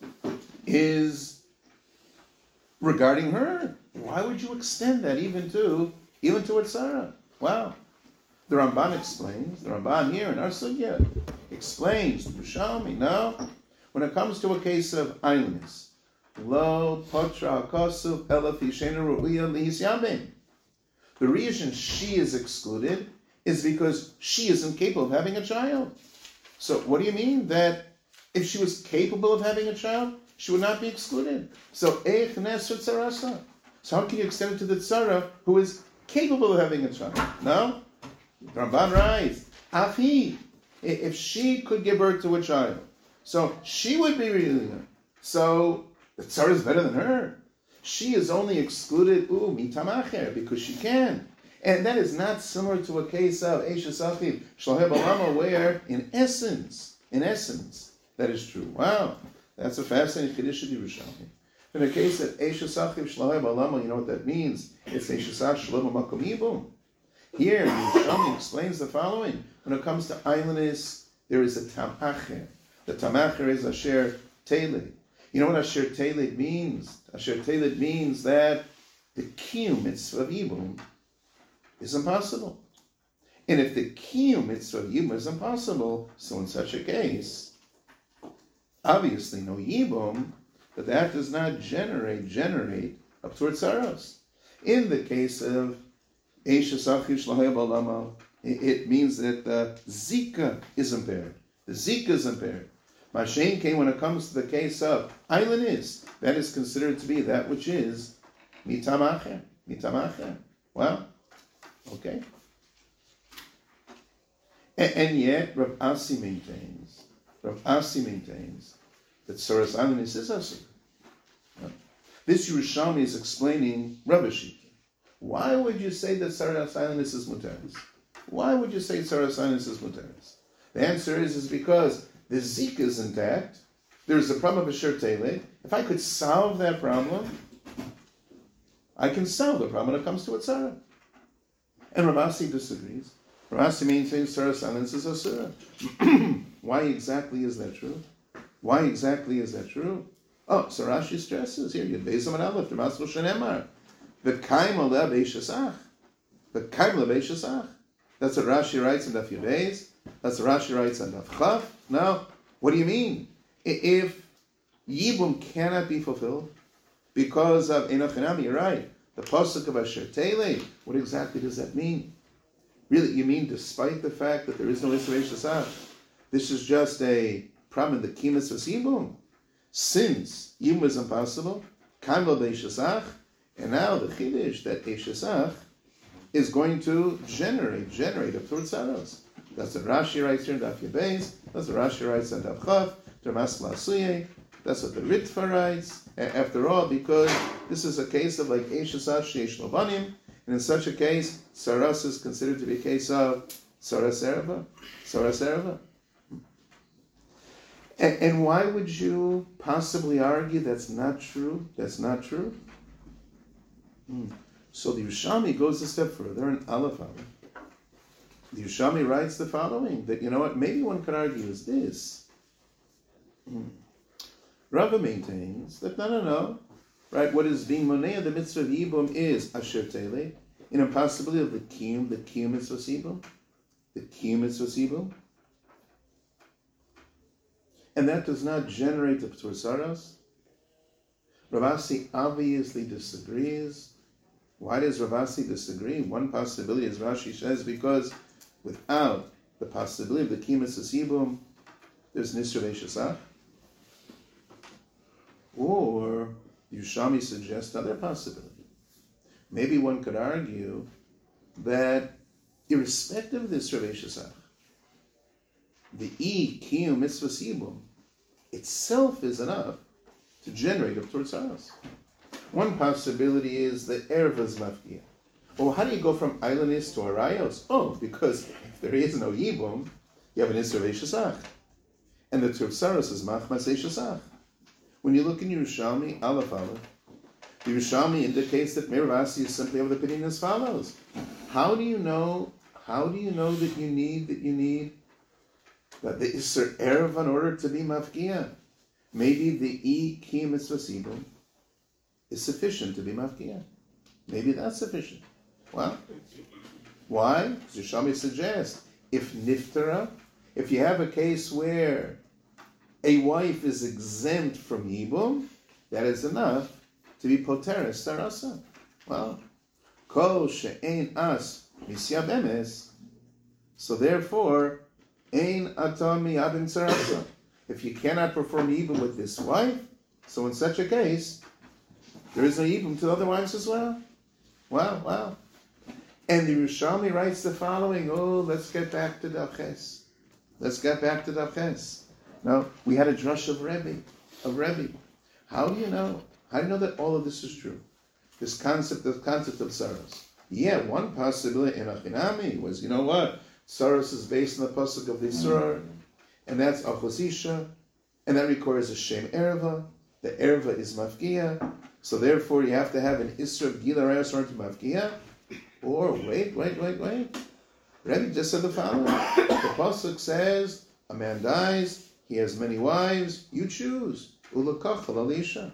is regarding her. Why would you extend that even to Sarah? Wow. The Ramban explains, the Ramban here in our sugya explains, the Yerushalmi, no. When it comes to a case of idleness, lo potra kosu ela fi sheina ru'ya lihis yamin. The reason she is excluded is because she isn't capable of having a child. So what do you mean that if she was capable of having a child, she would not be excluded? So eich nesr tzarasa. So how can you extend it to the tzara who is capable of having a child? No? Ramban writes, Afi, if she could give birth to a child, so she would be really. So the tzara is better than her. She is only excluded, mitamacher, because she can. And that is not similar to a case of Eishes Achiv Shlahei Balama, where in essence, that is true. Wow, that's a fascinating Chiddush of Yerushalmi. In the case of Eishes Achiv Shlahei Balama, you know what that means? It's Eishes Achiv Shlahei Makom Yibum. Here, Yerushalmi explains the following. When it comes to idleness, there is a tamacher. The tamacher is asher teiled. You know what asher teiled means? Asher teiled means that the kiyum mitzvah of yibum is impossible. And if the kiyum mitzvah of yibum is impossible, so in such a case, obviously no yibum, but that does not generate up towards saros. In the case of Eishes Achiv Shlahei Balama, it means that the zika is impaired. The zika is impaired. Mashen came when it comes to the case of idleness, that is considered to be that which is mitamacher. Well, okay. And yet, Rav Asi maintains that Saras idleness is asur. This Yerushalmi is explaining Rav Shita. Why would you say that Saras idleness is muteris? Why would you say Saras idleness is muteris? The answer is because the zika is intact. There's a problem of asher teiled. If I could solve that problem, I can solve the problem when it comes to a tzara. And Rav Asi disagrees. Rav Asi maintains Saras idleness is asur. Why exactly is that true? Oh, so Rashi stresses here, Yud Beis Amud Aleph, the Maslo Shenemar. The kaim lev eishesach. That's what Rashi writes in Daf Yud Beis. That's what Rashi writes on Daf Chav. Now, what do you mean? If Yibum cannot be fulfilled because of Enoch Hanami, you're right. The pasuk of Asher Teiled, what exactly does that mean? Really, you mean despite the fact that there is no Isra Eishesach, this is just a problem in the Kimas of Yibum? Since Yibum is impossible, kaim lev eishesach, and now the chiddush that Eishesach is going to generate up towards saros. That's what Rashi writes here in Daf Yud Beis. That's what Rashi writes in Daf Chav. Dermas Lasuye. That's what the Ritva writes. After all, because this is a case of like Eishesach sheish lo banim, and in such a case, saros is considered to be a case of saras ereva. And why would you possibly argue that's not true? So the Yerushalmi goes a step further in Aleph. The Yerushalmi writes the following, that, you know what, maybe one could argue is this. Rava maintains that no. Right, what is being monea the mitzvah of Yibum is asher teiled, an impossibility of the kiyum mitzvah sibum. The kiyum mitzvah sibum. And that does not generate the P'tur Saras. Rav Asi obviously disagrees. Why does Rav Asi disagree? One possibility, as Rashi says, because without the possibility of the Kimas Asibum, there's Nisra Eishesach. Or Yerushalmi suggests another possibility. Maybe one could argue that irrespective of this Nisra Eishesach, the Kiyum Mitzvah Sibum itself is enough to generate up towards Saras. One possibility is the Ervas Mafkia. Well, how do you go from idleness to Arayos? Oh, because if there is no Yibum, you have an Isra Eishesach. And the Tur Saras is Machmas Eishesach. When you look in Yerushalmi, Aleph, The Yerushalmi indicates that Meir Ravasi is simply of the opinion as follows. How do you know that you need that the Isser Erev in order to be Mafkia? Maybe the Ki Mitzvah Sibum is sufficient to be Mafkia. Maybe that's sufficient. Well, why? Yerushalmi suggests, if Niftara, if you have a case where a wife is exempt from Yibum, that is enough to be Poteres Sarasa. Well, Kol she'ein as misya bemes, so therefore, ein ata miyabim sarasa. If you cannot perform Yibum with this wife, so in such a case, there is no Yibum to other wives as well. Wow. And the Yerushalmi writes the following, let's get back to Davches. Now, we had a drush of Rebbe. How do you know? How do you know that all of this is true? This concept of Saros. Yeah, one possibility in Achinami was, you know what? Saros is based on the pasuk of the Isur, and that's Achosisha, and that requires a Shem Erva. The Erva is Mafkia, so therefore you have to have an Isur of Gila Rayos to Mafkia. Or, wait. Rebbe just said the following. The pasuk says, a man dies, he has many wives, you choose. Ulakachal Alisha.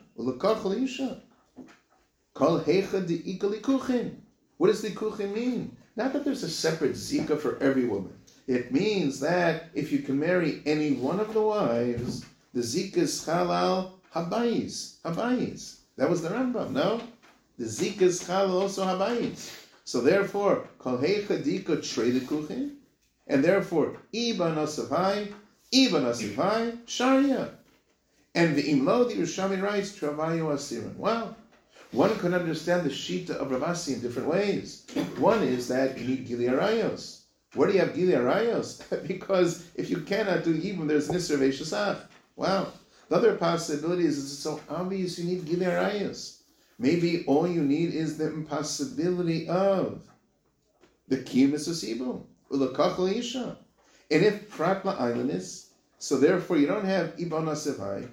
Kol Hecha de Likuchin. What does Likuchin mean? Not that there's a separate Zika for every woman. It means that if you can marry any one of the wives, the Zika is Chalal Habayis. That was the Rambam, no? The Zika is Chalal also Habayis. So therefore, Kol Hecha Dika Trei Likuchin, and therefore, Iba Nasivai, Sharia. And the Imlo, the Yerushalmi writes, Travayu Asirin. Well, one can understand the Shita of Ravasi in different ways. One is that you need Gili Arayos. Where do you have Gili Arayos? Because if you cannot do Yibum, there's Nisr Veshasach. Wow. The other possibility is it's so obvious you need Gili Arayos. Maybe all you need is the impossibility of the Kiyum Mitzvah Ulakachal Isha. And if Prat La'aylan is, so therefore you don't have Iban Asavai.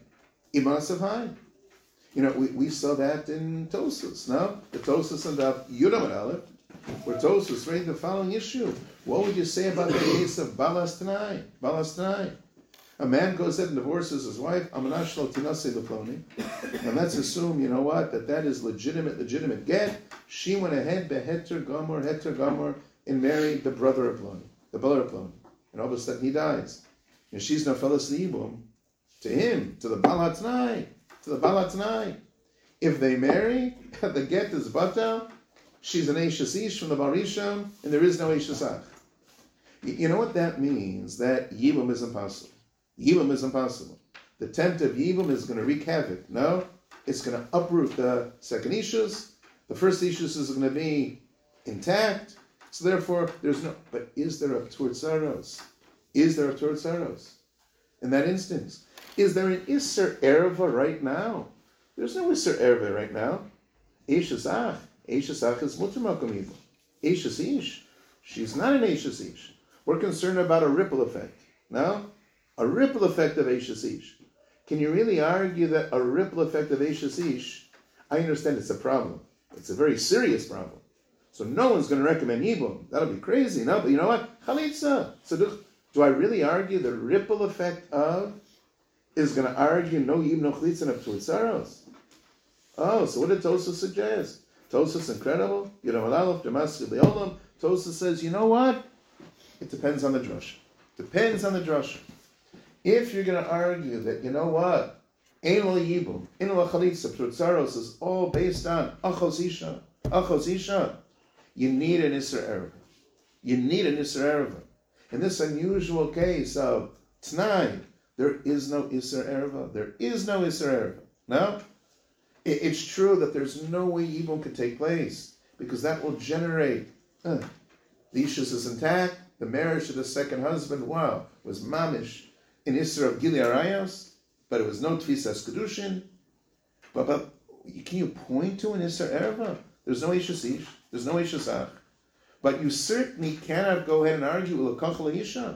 You know, we saw that in Tosus, no? The Tosus and the Yudam and Aleph, where Tosus raised the following issue. What would you say about the case of Balas Tanai? A man goes ahead and divorces his wife, Amanashlo Tinase Leploni, and let's assume, you know what, that is legitimate get. She went ahead, Heter Gomor, and married the brother of Ploni, and all of a sudden he dies. And she's Nafelas Yibum to him, to the Balatnai. If they marry, the get is Batal, she's an Eishes Ish from the Barisham, and there is no Eishes Ach. You know what that means? That Yibum is impossible. The tent of Yibum is going to wreak havoc. No, it's going to uproot the second Ishus. The first Ishus is going to be intact. So therefore, there's no. But is there a Tur Tzaros? In that instance, is there an Isser Erva right now? There's no Isser Erva right now. Eishes Ach is Mutter Makom Yibum. Eishes Ish, she's not an Eishes Ish. We're concerned about a ripple effect. No? A ripple effect of Eishes Ish. Can you really argue that a ripple effect of Eishes Ish? I understand it's a problem. It's a very serious problem. So no one's going to recommend Yibum. That'll be crazy. No, but you know what? Chalitza. So do I really argue the ripple effect of is going to argue no Yibum, no Chalitza, no Tzaros? Oh, so what did Tosas suggest? Tosas incredible. Yudam Alalef, Damaski Leolam. Tosas says, you know what? It depends on the drush. If you're going to argue that, you know what, Ein Lo Yibum, Ein Lo Chalitza, Tzaros is all based on Achos Isha, you need an Isser Erva. In this unusual case of T'nai, there is no Isser Erva. No? It's true that there's no way Yibum could take place, because that will generate, the Ishus is intact, the marriage to the second husband, was mamish in Isser of Gili Arayos, but it was no Tfisas Kedushin. But can you point to an Isser Erva? There's no Eishes Ish, there's no Eishes Ach. But you certainly cannot go ahead and argue L'kachal Isha.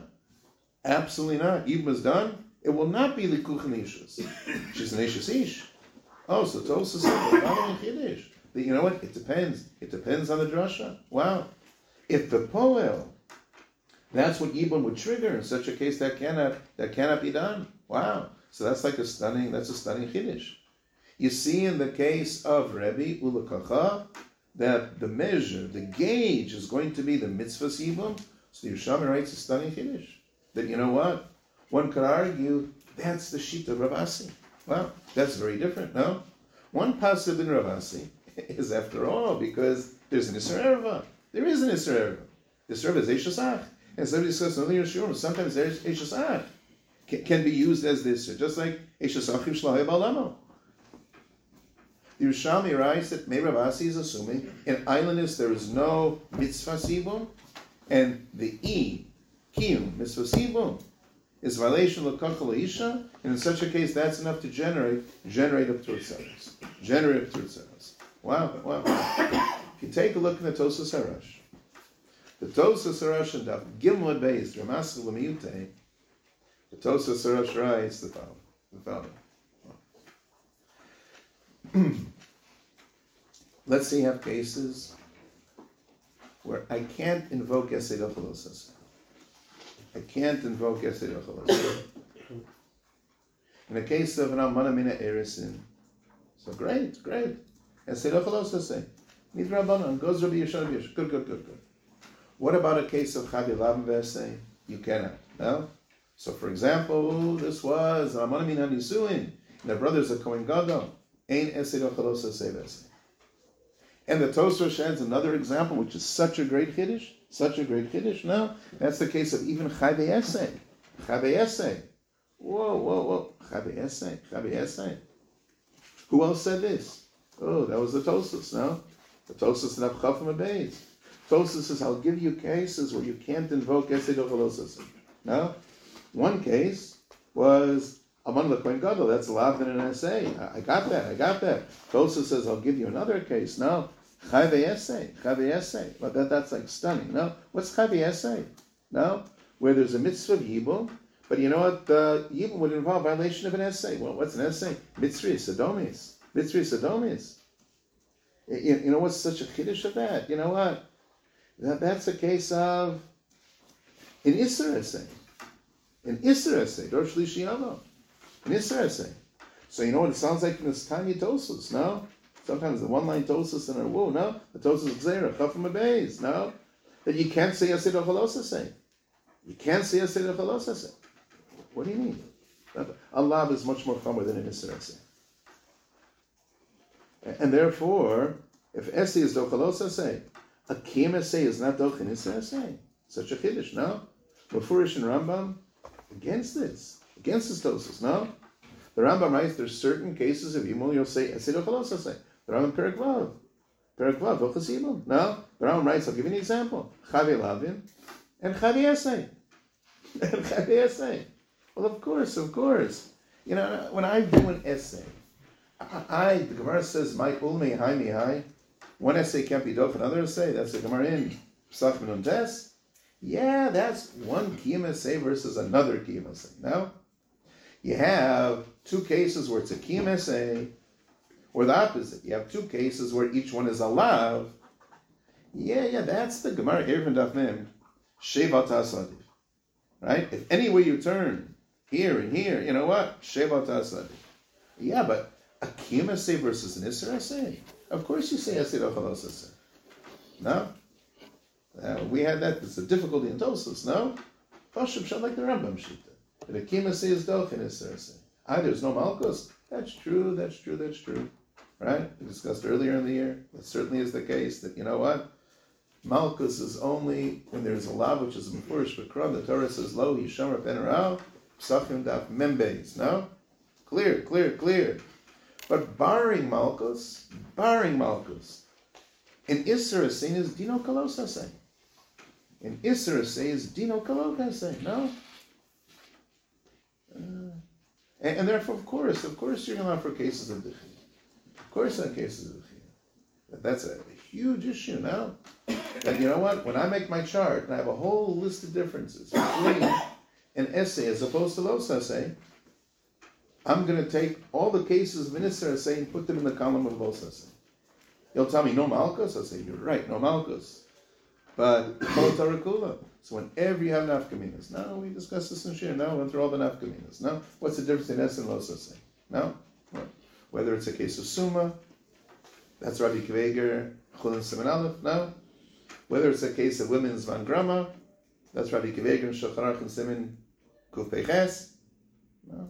Absolutely not. Yibum is done. It will not be L'kuchan Ishus. She's an Eishes Ish. Oh, so Tosfos said the following Chiddush. You know what? It depends. It depends on the drasha. Wow. If the poel, that's what Yibum would trigger. In such a case, that cannot be done. Wow. So that's a stunning Chiddush. You see in the case of Rebbe Ulakacha that the measure, the gauge is going to be the mitzvah Yibum. So the Yerushalmi writes a stunning Chiddush. That, you know what? One could argue that's the sheet of Rav Asi. Well, that's very different, no? One pasuk in Rav Asi is, after all, because there's an Isser Erva. There is an Isser Erva. The Isser Erva is Eishasach. And somebody discussed another Yeshua, sometimes there's Eishasach can be used as this, just like Eishasachim Shlahei Balamo. The Yerushalmi writes that Meir Rav Asi is assuming in islandness there is no mitzvah sibum, and the kiyum mitzvah sibum is violation of l'kachal isha, and in such a case that's enough to generate a Turtzeres. Wow. If you take a look in the Tosfos Harash, in Daf Gimel Beis Dramaskal L'Miyutei, the Tosfos Harash writes the following. Let's say you have cases where I can't invoke Esed Ochelosas. In the case of an Almana Mina Erisin, so great. Esed Ochelosas. Nidra Rabbanon, goes Rabbi Yeshua. Good. What about a case of Chavi Lavan V'Esei? You cannot. No? So for example, this was Almana Mina Nisuin, and the brothers of Kohen Gadol. Ein Esed Ochelosas V'Esei. And the Tosfos sheds another example, which is such a great Chiddush. No, that's the case of even Chavei Esei. Whoa. Chavei Esei. Who else said this? Oh, that was the Tosfos, no? The Tosfos in Avchafim Abeis. Tosfos says, I'll give you cases where you can't invoke Esed Ochelosas. No? One case was Aman L'Kohen Gadol, that's Lavdin and Esei. I got that. Tosfos says, I'll give you another case. No, Chavei Esei. But that's like stunning. No, what's Chavei Esei? No, where there's a mitzvah of Yibum, but you know what? The Yibum would involve violation of an Esei. Well, what's an Esei? Mitzri Sodomis. You know what's such a Chiddush of that? You know what? That's a case of an Isser Esei. Dor Shlishi Avo. So you know what it sounds like in this tiny Tosfos, no? Sometimes the one-line Tosfos in a woo, no? The Tosfos Gzeira, Chafim Abeis, no? That you can't say Esed Ochelosas. What do you mean? Allah is much more chomer than an Isser Esei. And therefore, if Esei is Ochelosas, a Kiyum Esei is not Doch in Isser Esei. Such a Chiddush, no? Mefurish and Rambam against this Tosfos, no? The Rambam writes there's certain cases of Yimul you'll say Esed Ochelosas. The Rambam Perek Vav, Hilchos Yimul. No? The Rambam writes, I'll give you an example. Chavei Lavin and Chavei Esei. Well, of course. You know, when I do an essay, the Gemara says, my ulmei hai mihai. One essay can't be dof, another essay. That's the Gemara in Pesach Menun Tes. Yeah, that's one Kiyum Esei versus another Kiyum Esei. No? You have two cases where it's a Kiyum Esei, or the opposite. You have two cases where each one is a lav. Yeah, that's the Gemara Erevin Daf Mem, Shevat HaSadiv. Right? If anywhere you turn, here and here, you know what? Shevat HaSadiv. Yeah, but a Kiyum Esei versus an Isser Esei. Of course you say Esed Ochelosas. No? We had that. It's a difficulty in Tosfos, no? Pashim shot like the Rambam Shita. But a Kiyum Esei is Doch in Isser Esei. There's no Malkus. That's true. Right? We discussed earlier in the year. That certainly is the case that, you know what? Malkus is only when there's a law which is Mefurish B'Kra. The Torah says, Lo Yishamar Ben Rao, Psachim Daf Membeis. No? Clear. But barring Malkus, in Isser Esei is Dino Kolosasei. No? And therefore, of course, you're going to allow for cases of Dechia. That's a huge issue now. And you know what? When I make my chart, and I have a whole list of differences between an essay as opposed to los essay, I'm going to take all the cases of Inisr Asay and put them in the column of Los Asay. You'll tell me no Malkus? I'll say, you're right, no Malkus. But Kol Torah Kula. So whenever you have nafkaminas, no, we discussed this in Shir, no, we went through all the nafkaminas. No, what's the difference in Es and Los Asay? No, whether it's a case of Summa, that's Rabbi Kveger, Chulin Siman Aleph, no. Whether it's a case of women's Van Grama, that's Rabbi Kveger, Shacharach and Siman Kuf Peches, no.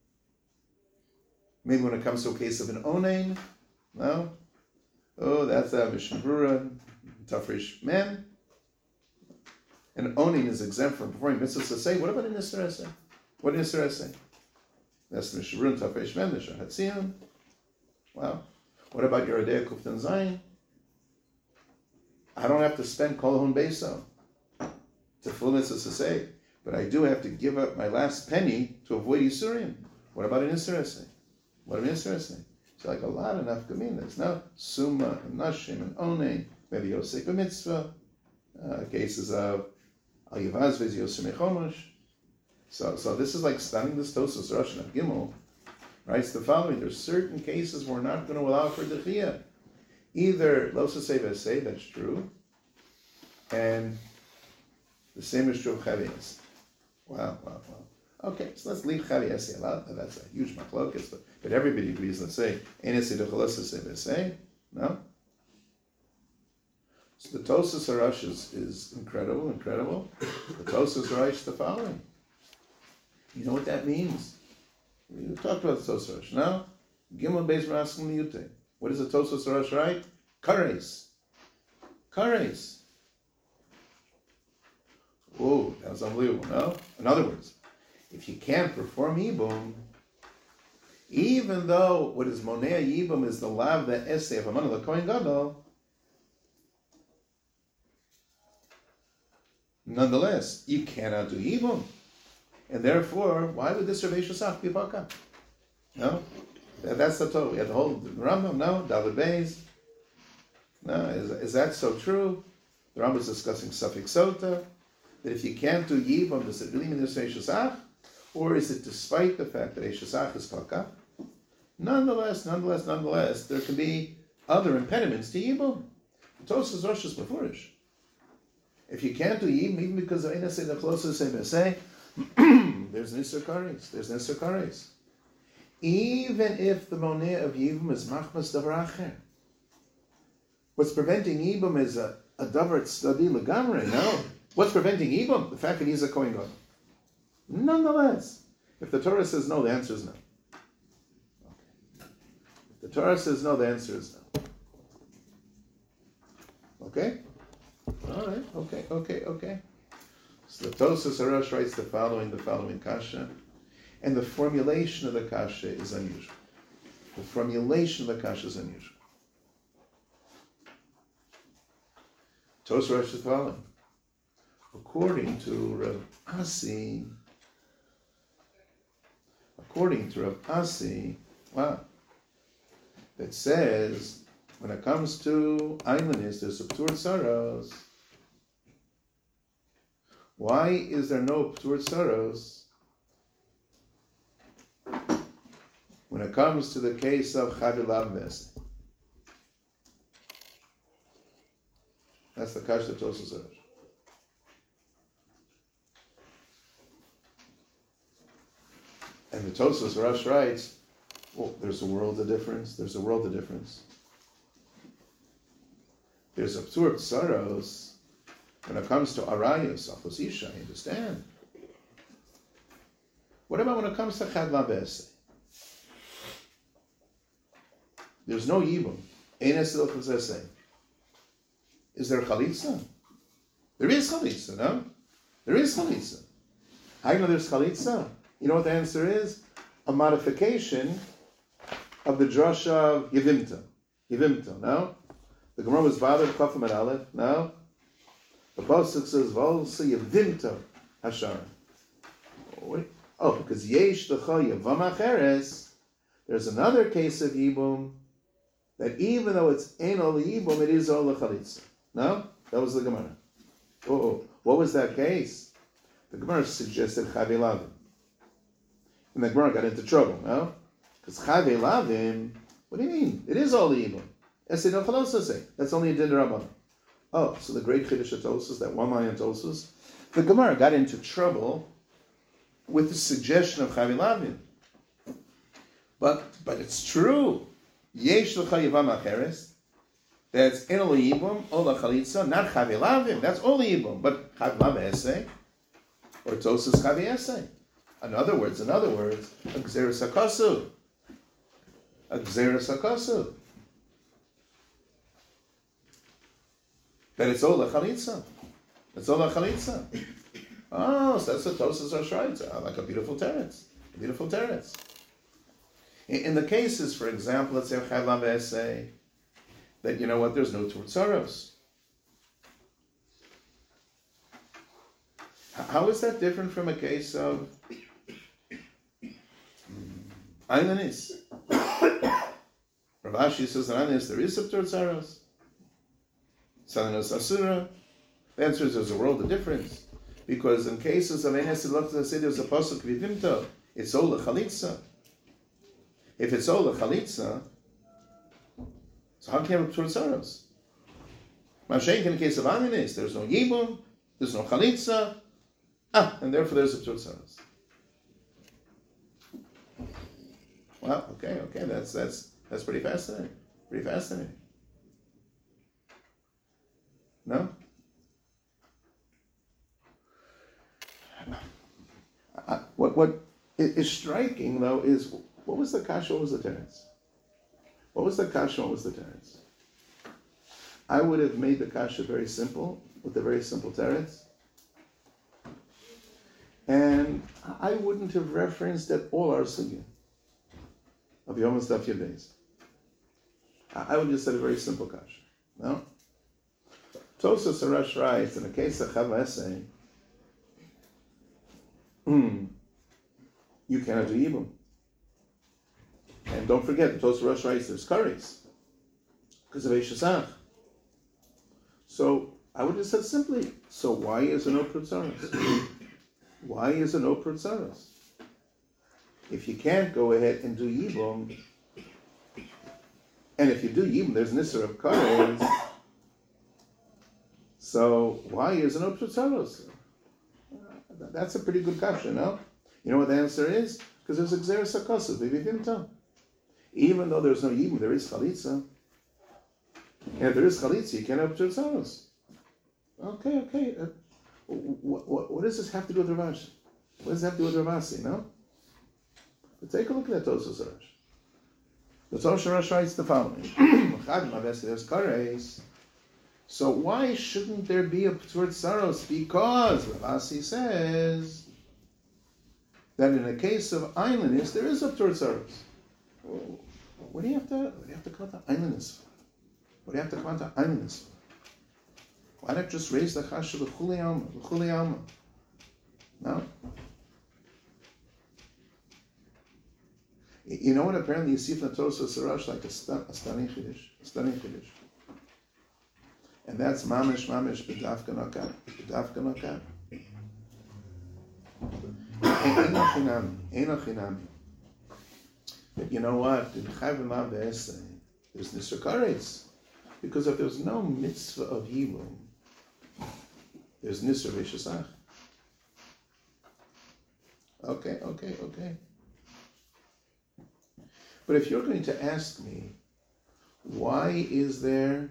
Maybe when it comes to a case of an Onain, no. Oh, that's a Mishnah Brura, Tafresh Mem. And Onain is exempt from performing mitzvahs to say, what about an Isser Esay? What an Isser Esay? That's the Mishnah Brura, Tafresh Mem, the Shahatziyam. Wow. What about Yerodei Kuftan Zayin? I don't have to spend Kol Hon Beiso to full mitzvahs to say, but I do have to give up my last penny to avoid Yisurim. What about an Isser Esay? What an Isser Esay? It's like a lot of nafkaminas. Now, Summa and Nashim and Onein, maybe Yosef a mitzvah, cases of Al Yivaz Vez Yosef Mechomosh. So this is like studying this Tosas Rosh and Gimel. Right? It's the following. There's certain cases we're not going to allow for Dechiyah. Either Lo Sasei Vesei, that's true, and the same is true of Chavias. Wow. Okay, so let's leave Chavias out. That's a huge machlokas, but everybody agrees, let's say, Enes Yidach Sasei Vesei. No? So the Tosas Harash is incredible. The Tosas Harash is the following. You know what that means? We talked about the Tosas Harash. Now, Gimel Beis Raskim Miyute. What is the Tosas Harash right? Kares. Oh, that was unbelievable, no? In other words, if you can't perform Yibum, even though what is Monea Yibum is the lav, the essay of Aman the Kohen Gadol, nonetheless, you cannot do Yibum. And therefore, why would this Rav Shesach be Baka? No? That's the total. We had the whole Rambam, no? David Beis. No, is that so true? The Rambam is discussing suffix sota. That if you can't do Yibam, does it really mean there's Reish Shesach? Or is it despite the fact that Reish Shesach is Baka? Nonetheless, there can be other impediments to Yibam. The Tosas Rosh is Befurish. If you can't do Yibam, even because of Einasei the closest say, there's Nisr Kares. Even if the moneh of Yibum is machmas davar acher. What's preventing Yibum is a davar tzadi legamre, no? What's preventing Yibum? The fact that he's a Kohen Gadol. Nonetheless, if the Torah says no, the answer is no. Okay. If the Torah says no, the answer is no. Okay? Alright, okay. So the Tosas Harash writes the following kasha. And the formulation of the kasha is unusual. Tosas Harash is the following. According to Rav Asi, wow, that says when it comes to Eilanis, there's a Ptur Tzaros. Why is there no Ptur Tzaros when it comes to the case of Chavilav Ves? That's the Kash that Tosas Harash. And the Tosas Harash writes, well, there's a world of difference. There's a Ptur Tzaros when it comes to Arayos, Achos Isha, I understand. What about when it comes to Chadla V'esei? There's no Yibum. Eines Ilchos Esei. Is there Chalitza? There is Chalitza, no? There is Chalitza. How do you know there's Chalitza? You know what the answer is? A modification of the drasha of Yevimta. No? The Gemara was bothered, Kafam and Aleph. No? The Pasuk says, Volsa Yevimta Hashara. Oh, because Yesh L'cha Yevam Acheres, there's another case of Yibum, that even though it's Ein Ol Yibum, it is Ol L'chalitza. No? That was the Gemara. Oh, what was that case? The Gemara suggested Chavilavim. And the Gemara got into trouble, no? Because Chave Lavim, what do you mean? It is all evil. That's only a din Rabbanan. Oh, so the great Chiddush of Tosfos, that one line of Tosfos, the Gemara got into trouble with the suggestion of Chave Lavim. But it's true. Yesh l'cha yivam acheres. That's en lo yibum, ola chalitza, not Chave Lavim. That's only yibum. But Chave Lavim esei, or Tosfos Chave esei. In other words, a gzeres hakasu. A gzeres hakasu. That it's ola chalitza. It's ola chalitza. Oh, so that's what Tosfos Rosh writes. Like a beautiful teretz. A beautiful teretz. In the cases, for example, let's say Chaylav Esei, that you know what, there's no Turtzaros. How is that different from a case of Ailanis? Rav Ashi says in Ailanis there is a Turtzaros. Salinos Asura. The answer is there's a world of difference. Because in cases of Enes Elokta say there's a pasuk Vidimto, it's Ola Chalitza. If it's Ola Chalitza, so how can you have Turtzaros? Mashenk in the case of Aminis, there's no Yibum, there's no Chalitza, and therefore there's a Turtzaros. Well, okay, that's pretty fascinating. Pretty fascinating. No? What is striking though is what was the kasha? What was the teretz? What was the kasha? What was the teretz? I would have made the kasha very simple with a very simple teretz, and I wouldn't have referenced at all our sugya of Yom Daf Yud Beis. I would have just said a very simple kasha. No. Tosfos Rosh writes in the case of Chava Esei, you cannot do Yibum. And don't forget, the Tosfos Rosh writes there's kares because of Eishasach. So I would have said simply, so why is there no Prutzaros? Why is there no Prutzaros? If you can't go ahead and do Yibum, and if you do Yibum, there's Nisr of kares, so why is there no Prutzaros? That's a pretty good kasha, no? You know what the answer is? Because there's a Gzeres HaKosav, Vivivimta. Even though there's no Yibum, there is Chalitza. And if there is Chalitza, you can't have Turtzaros. Okay. What does this have to do with Rav Ashi? What does it have to do with Rav Asi, no? But take a look at that Tosfos Rosh. The Tosfos Rosh writes the following. There's kares. So why shouldn't there be a Turtzaros? Because Rav Asi says that in a case of Ailanis, there is a Turtzaros. What do you have to come to Ailanis for? What do you have to come to Ailanis for? Why not just raise the Chasha L'chuli Alma? No? You know what apparently you see from the Tosfos Rosh like a stunning Chiddush. And that's mamish b'dafka nokam. Ein ochinami. But you know what? In Chayv Mav Esei, there's Nisr Kares. Because if there's no mitzvah of Yibum, there's Nisr V'Shesach. Okay. But if you're going to ask me, why is there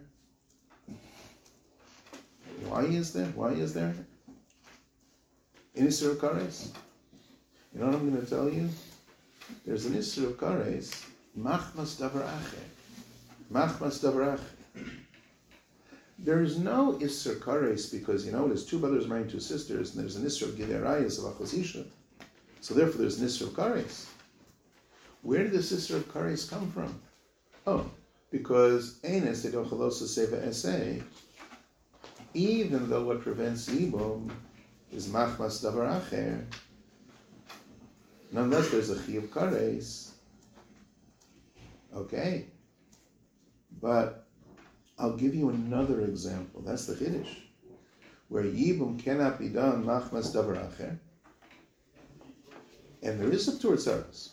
an Isser of Kares? You know what I'm going to tell you? There's an Isser of Kares, Machmas Davarache. There is no Isser Kares because, there's two brothers marrying two sisters, and there's an Isser of Gilei Arayos of Achosisha. So therefore there's an Isser of Kares. Where did this Isser of Kares come from? Oh, because Enes Edochalosa Seva Esei, even though what prevents Yibum is Machmas Davar Acher, nonetheless there's a Chiyuv Kares. Okay. But I'll give you another example. That's the Chiddush. Where Yibum cannot be done Machmas Davar Acher. And there is a Ptur Tzaros.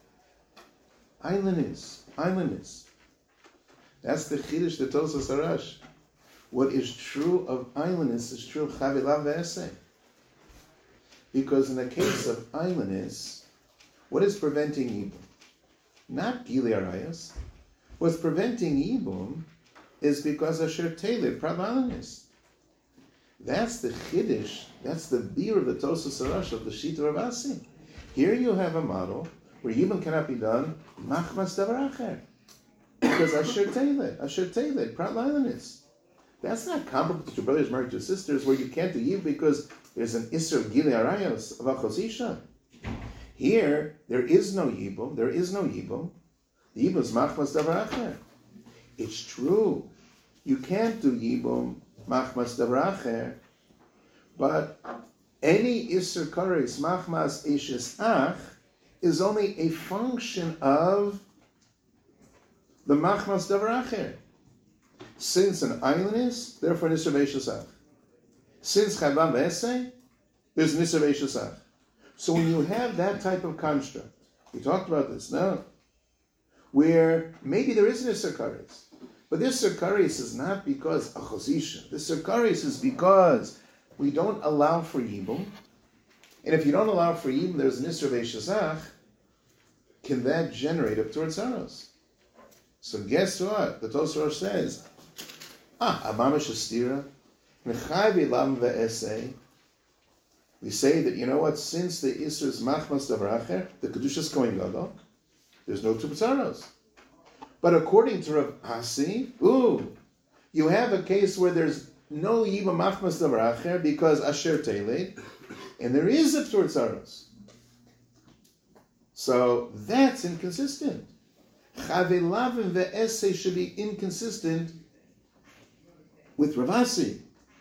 Islandness. That's the Chiddush that tells us Arash. What is true of islandness is true of Chavilav Ve'eseh. Because in the case of islandness, what is preventing Yibum? Not Gili Arayos. What's preventing Yibum is because Asher Teled, Pravanis. That's the Chiddush, that's the beer of the Tosas Arash of the Shita Ravasi. Here you have a model where Yibum cannot be done, Machmas Davar Acher. Because Asher Teled, Pravanis. That's not comparable to brothers married to sisters where you can't do Yibum because there's an Isser of Gili Arayos of Achosisha. Here, there is no Yibum. The Yibum is Machmas Davar Acher. It's true. You can't do Yibum, Machmas Davar Acher, but any Isser Kares, Machmas Eshes Ach, is only a function of the Machmas Davar Acher. Since an island is, therefore an Isser Eshes Ach. Since Chayvan Ve'eseh, there's an Isser Eshes Ach. So when you have that type of construct, we talked about this now, where maybe there is an Isser Kares, but this Isser Kares is not because Achosisha. This Isser Kares is because we don't allow for Yibum, and if you don't allow for Yibum, there's an Isser Ve'eshazach. Can that generate a Ptur Tzaros? So guess what? The Tosar says, Amama Shastira, Mechayvi Lam Ve'eseh. We say that, you know what, since the Isser is Machmas Davar Acher, the Kedusha is Kohen Gadol, there's no Ptur Tzaros. But according to Rav Asi, you have a case where there's no Yibum Machmas Davar Acher because Asher Teled, and there is a Ptur Tzaros. So that's inconsistent. Chavelav and Ve'eseh should be inconsistent with Rav Asi.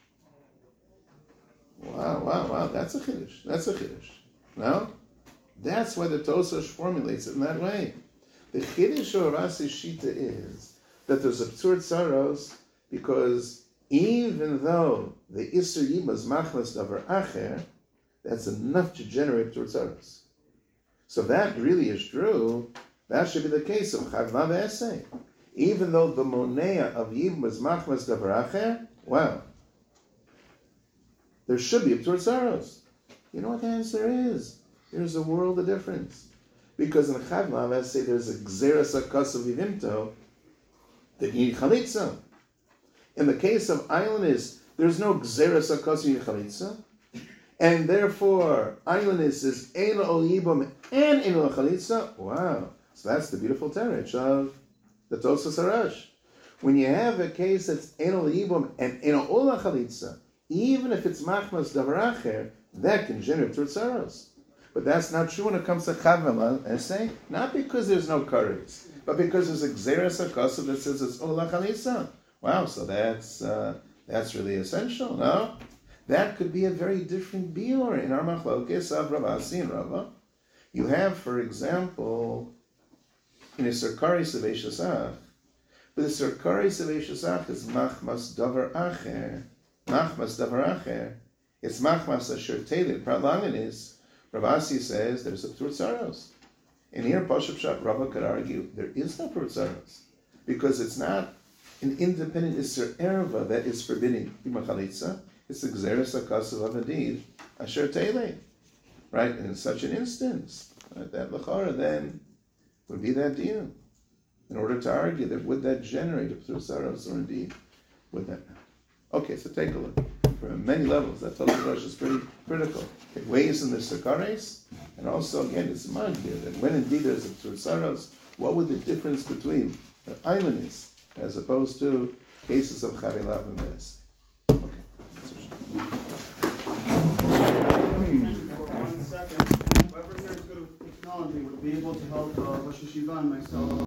Wow, that's a Chiddush. No? That's why the Tosach formulates it in that way. The Chiddush of Rav Asi's Shita is that there's a Ptur Tzaros because even though the Isser Yibum is Machmas Davar Acher, that's enough to generate Ptur Tzaros. So if that really is true, that should be the case of Chayvan Ve'eseh. Even though the Monea of Yibum is Machmas Davar Acher, wow, there should be a Ptur Tzaros. You know what the answer is? There's a world of difference. Because in Chayvan Ve'eseh there's a Gzeras HaKos of Yivimto that you need Chalitza. In the case of islandness, there's no Gzeras HaKos of Chalitza. And therefore, islandness is Ein Ol Yibum and Ein Ol Chalitza. Wow. So that's the beautiful teretz of the Tosas Arash. When you have a case that's Ein Ol Yibum and Ein Ol Chalitza, even if it's Machmas Davar Acher, that can generate Ptur Tzaros. But that's not true when it comes to Chayvan Ve'eseh, not because there's no Kares, but because there's a Gzeras HaKos that says it's Ol Chalitza. Wow, so that's really essential, no? That could be a very different biur in our machlokes of Rav Asi and Rava. You have, for example, in a Serkaris of Eshasach, but the Serkaris of Eshasach is Machmas Davar Acher. Machmas Davar Acher. It's Machmas Asher Teled. Pralangan is, Rav Asi says, there's a Ptur Tzaros. And here, Pashup Shat Rava could argue, there is no Ptur Tzaros. Because it's not an independent Isser Erva that is forbidding Imachalitza. It's the Gzeres HaKos of Avadid, Asher Teled. Right? And in such an instance, right, that Lachara then would be that deal. In order to argue that would that generate a Ptur Tzaros, or indeed would that not? Okay, so take a look. From many levels, that Tosas Rosh is pretty critical. It weighs in the Sekares, and also again it's mud here that when indeed there's a Ptur Tzaros, what would the difference between the island is as opposed to cases of Chavelav and Ve'eseh? Whoever here is good with technology would be able to help Rosh Hashiva and myself.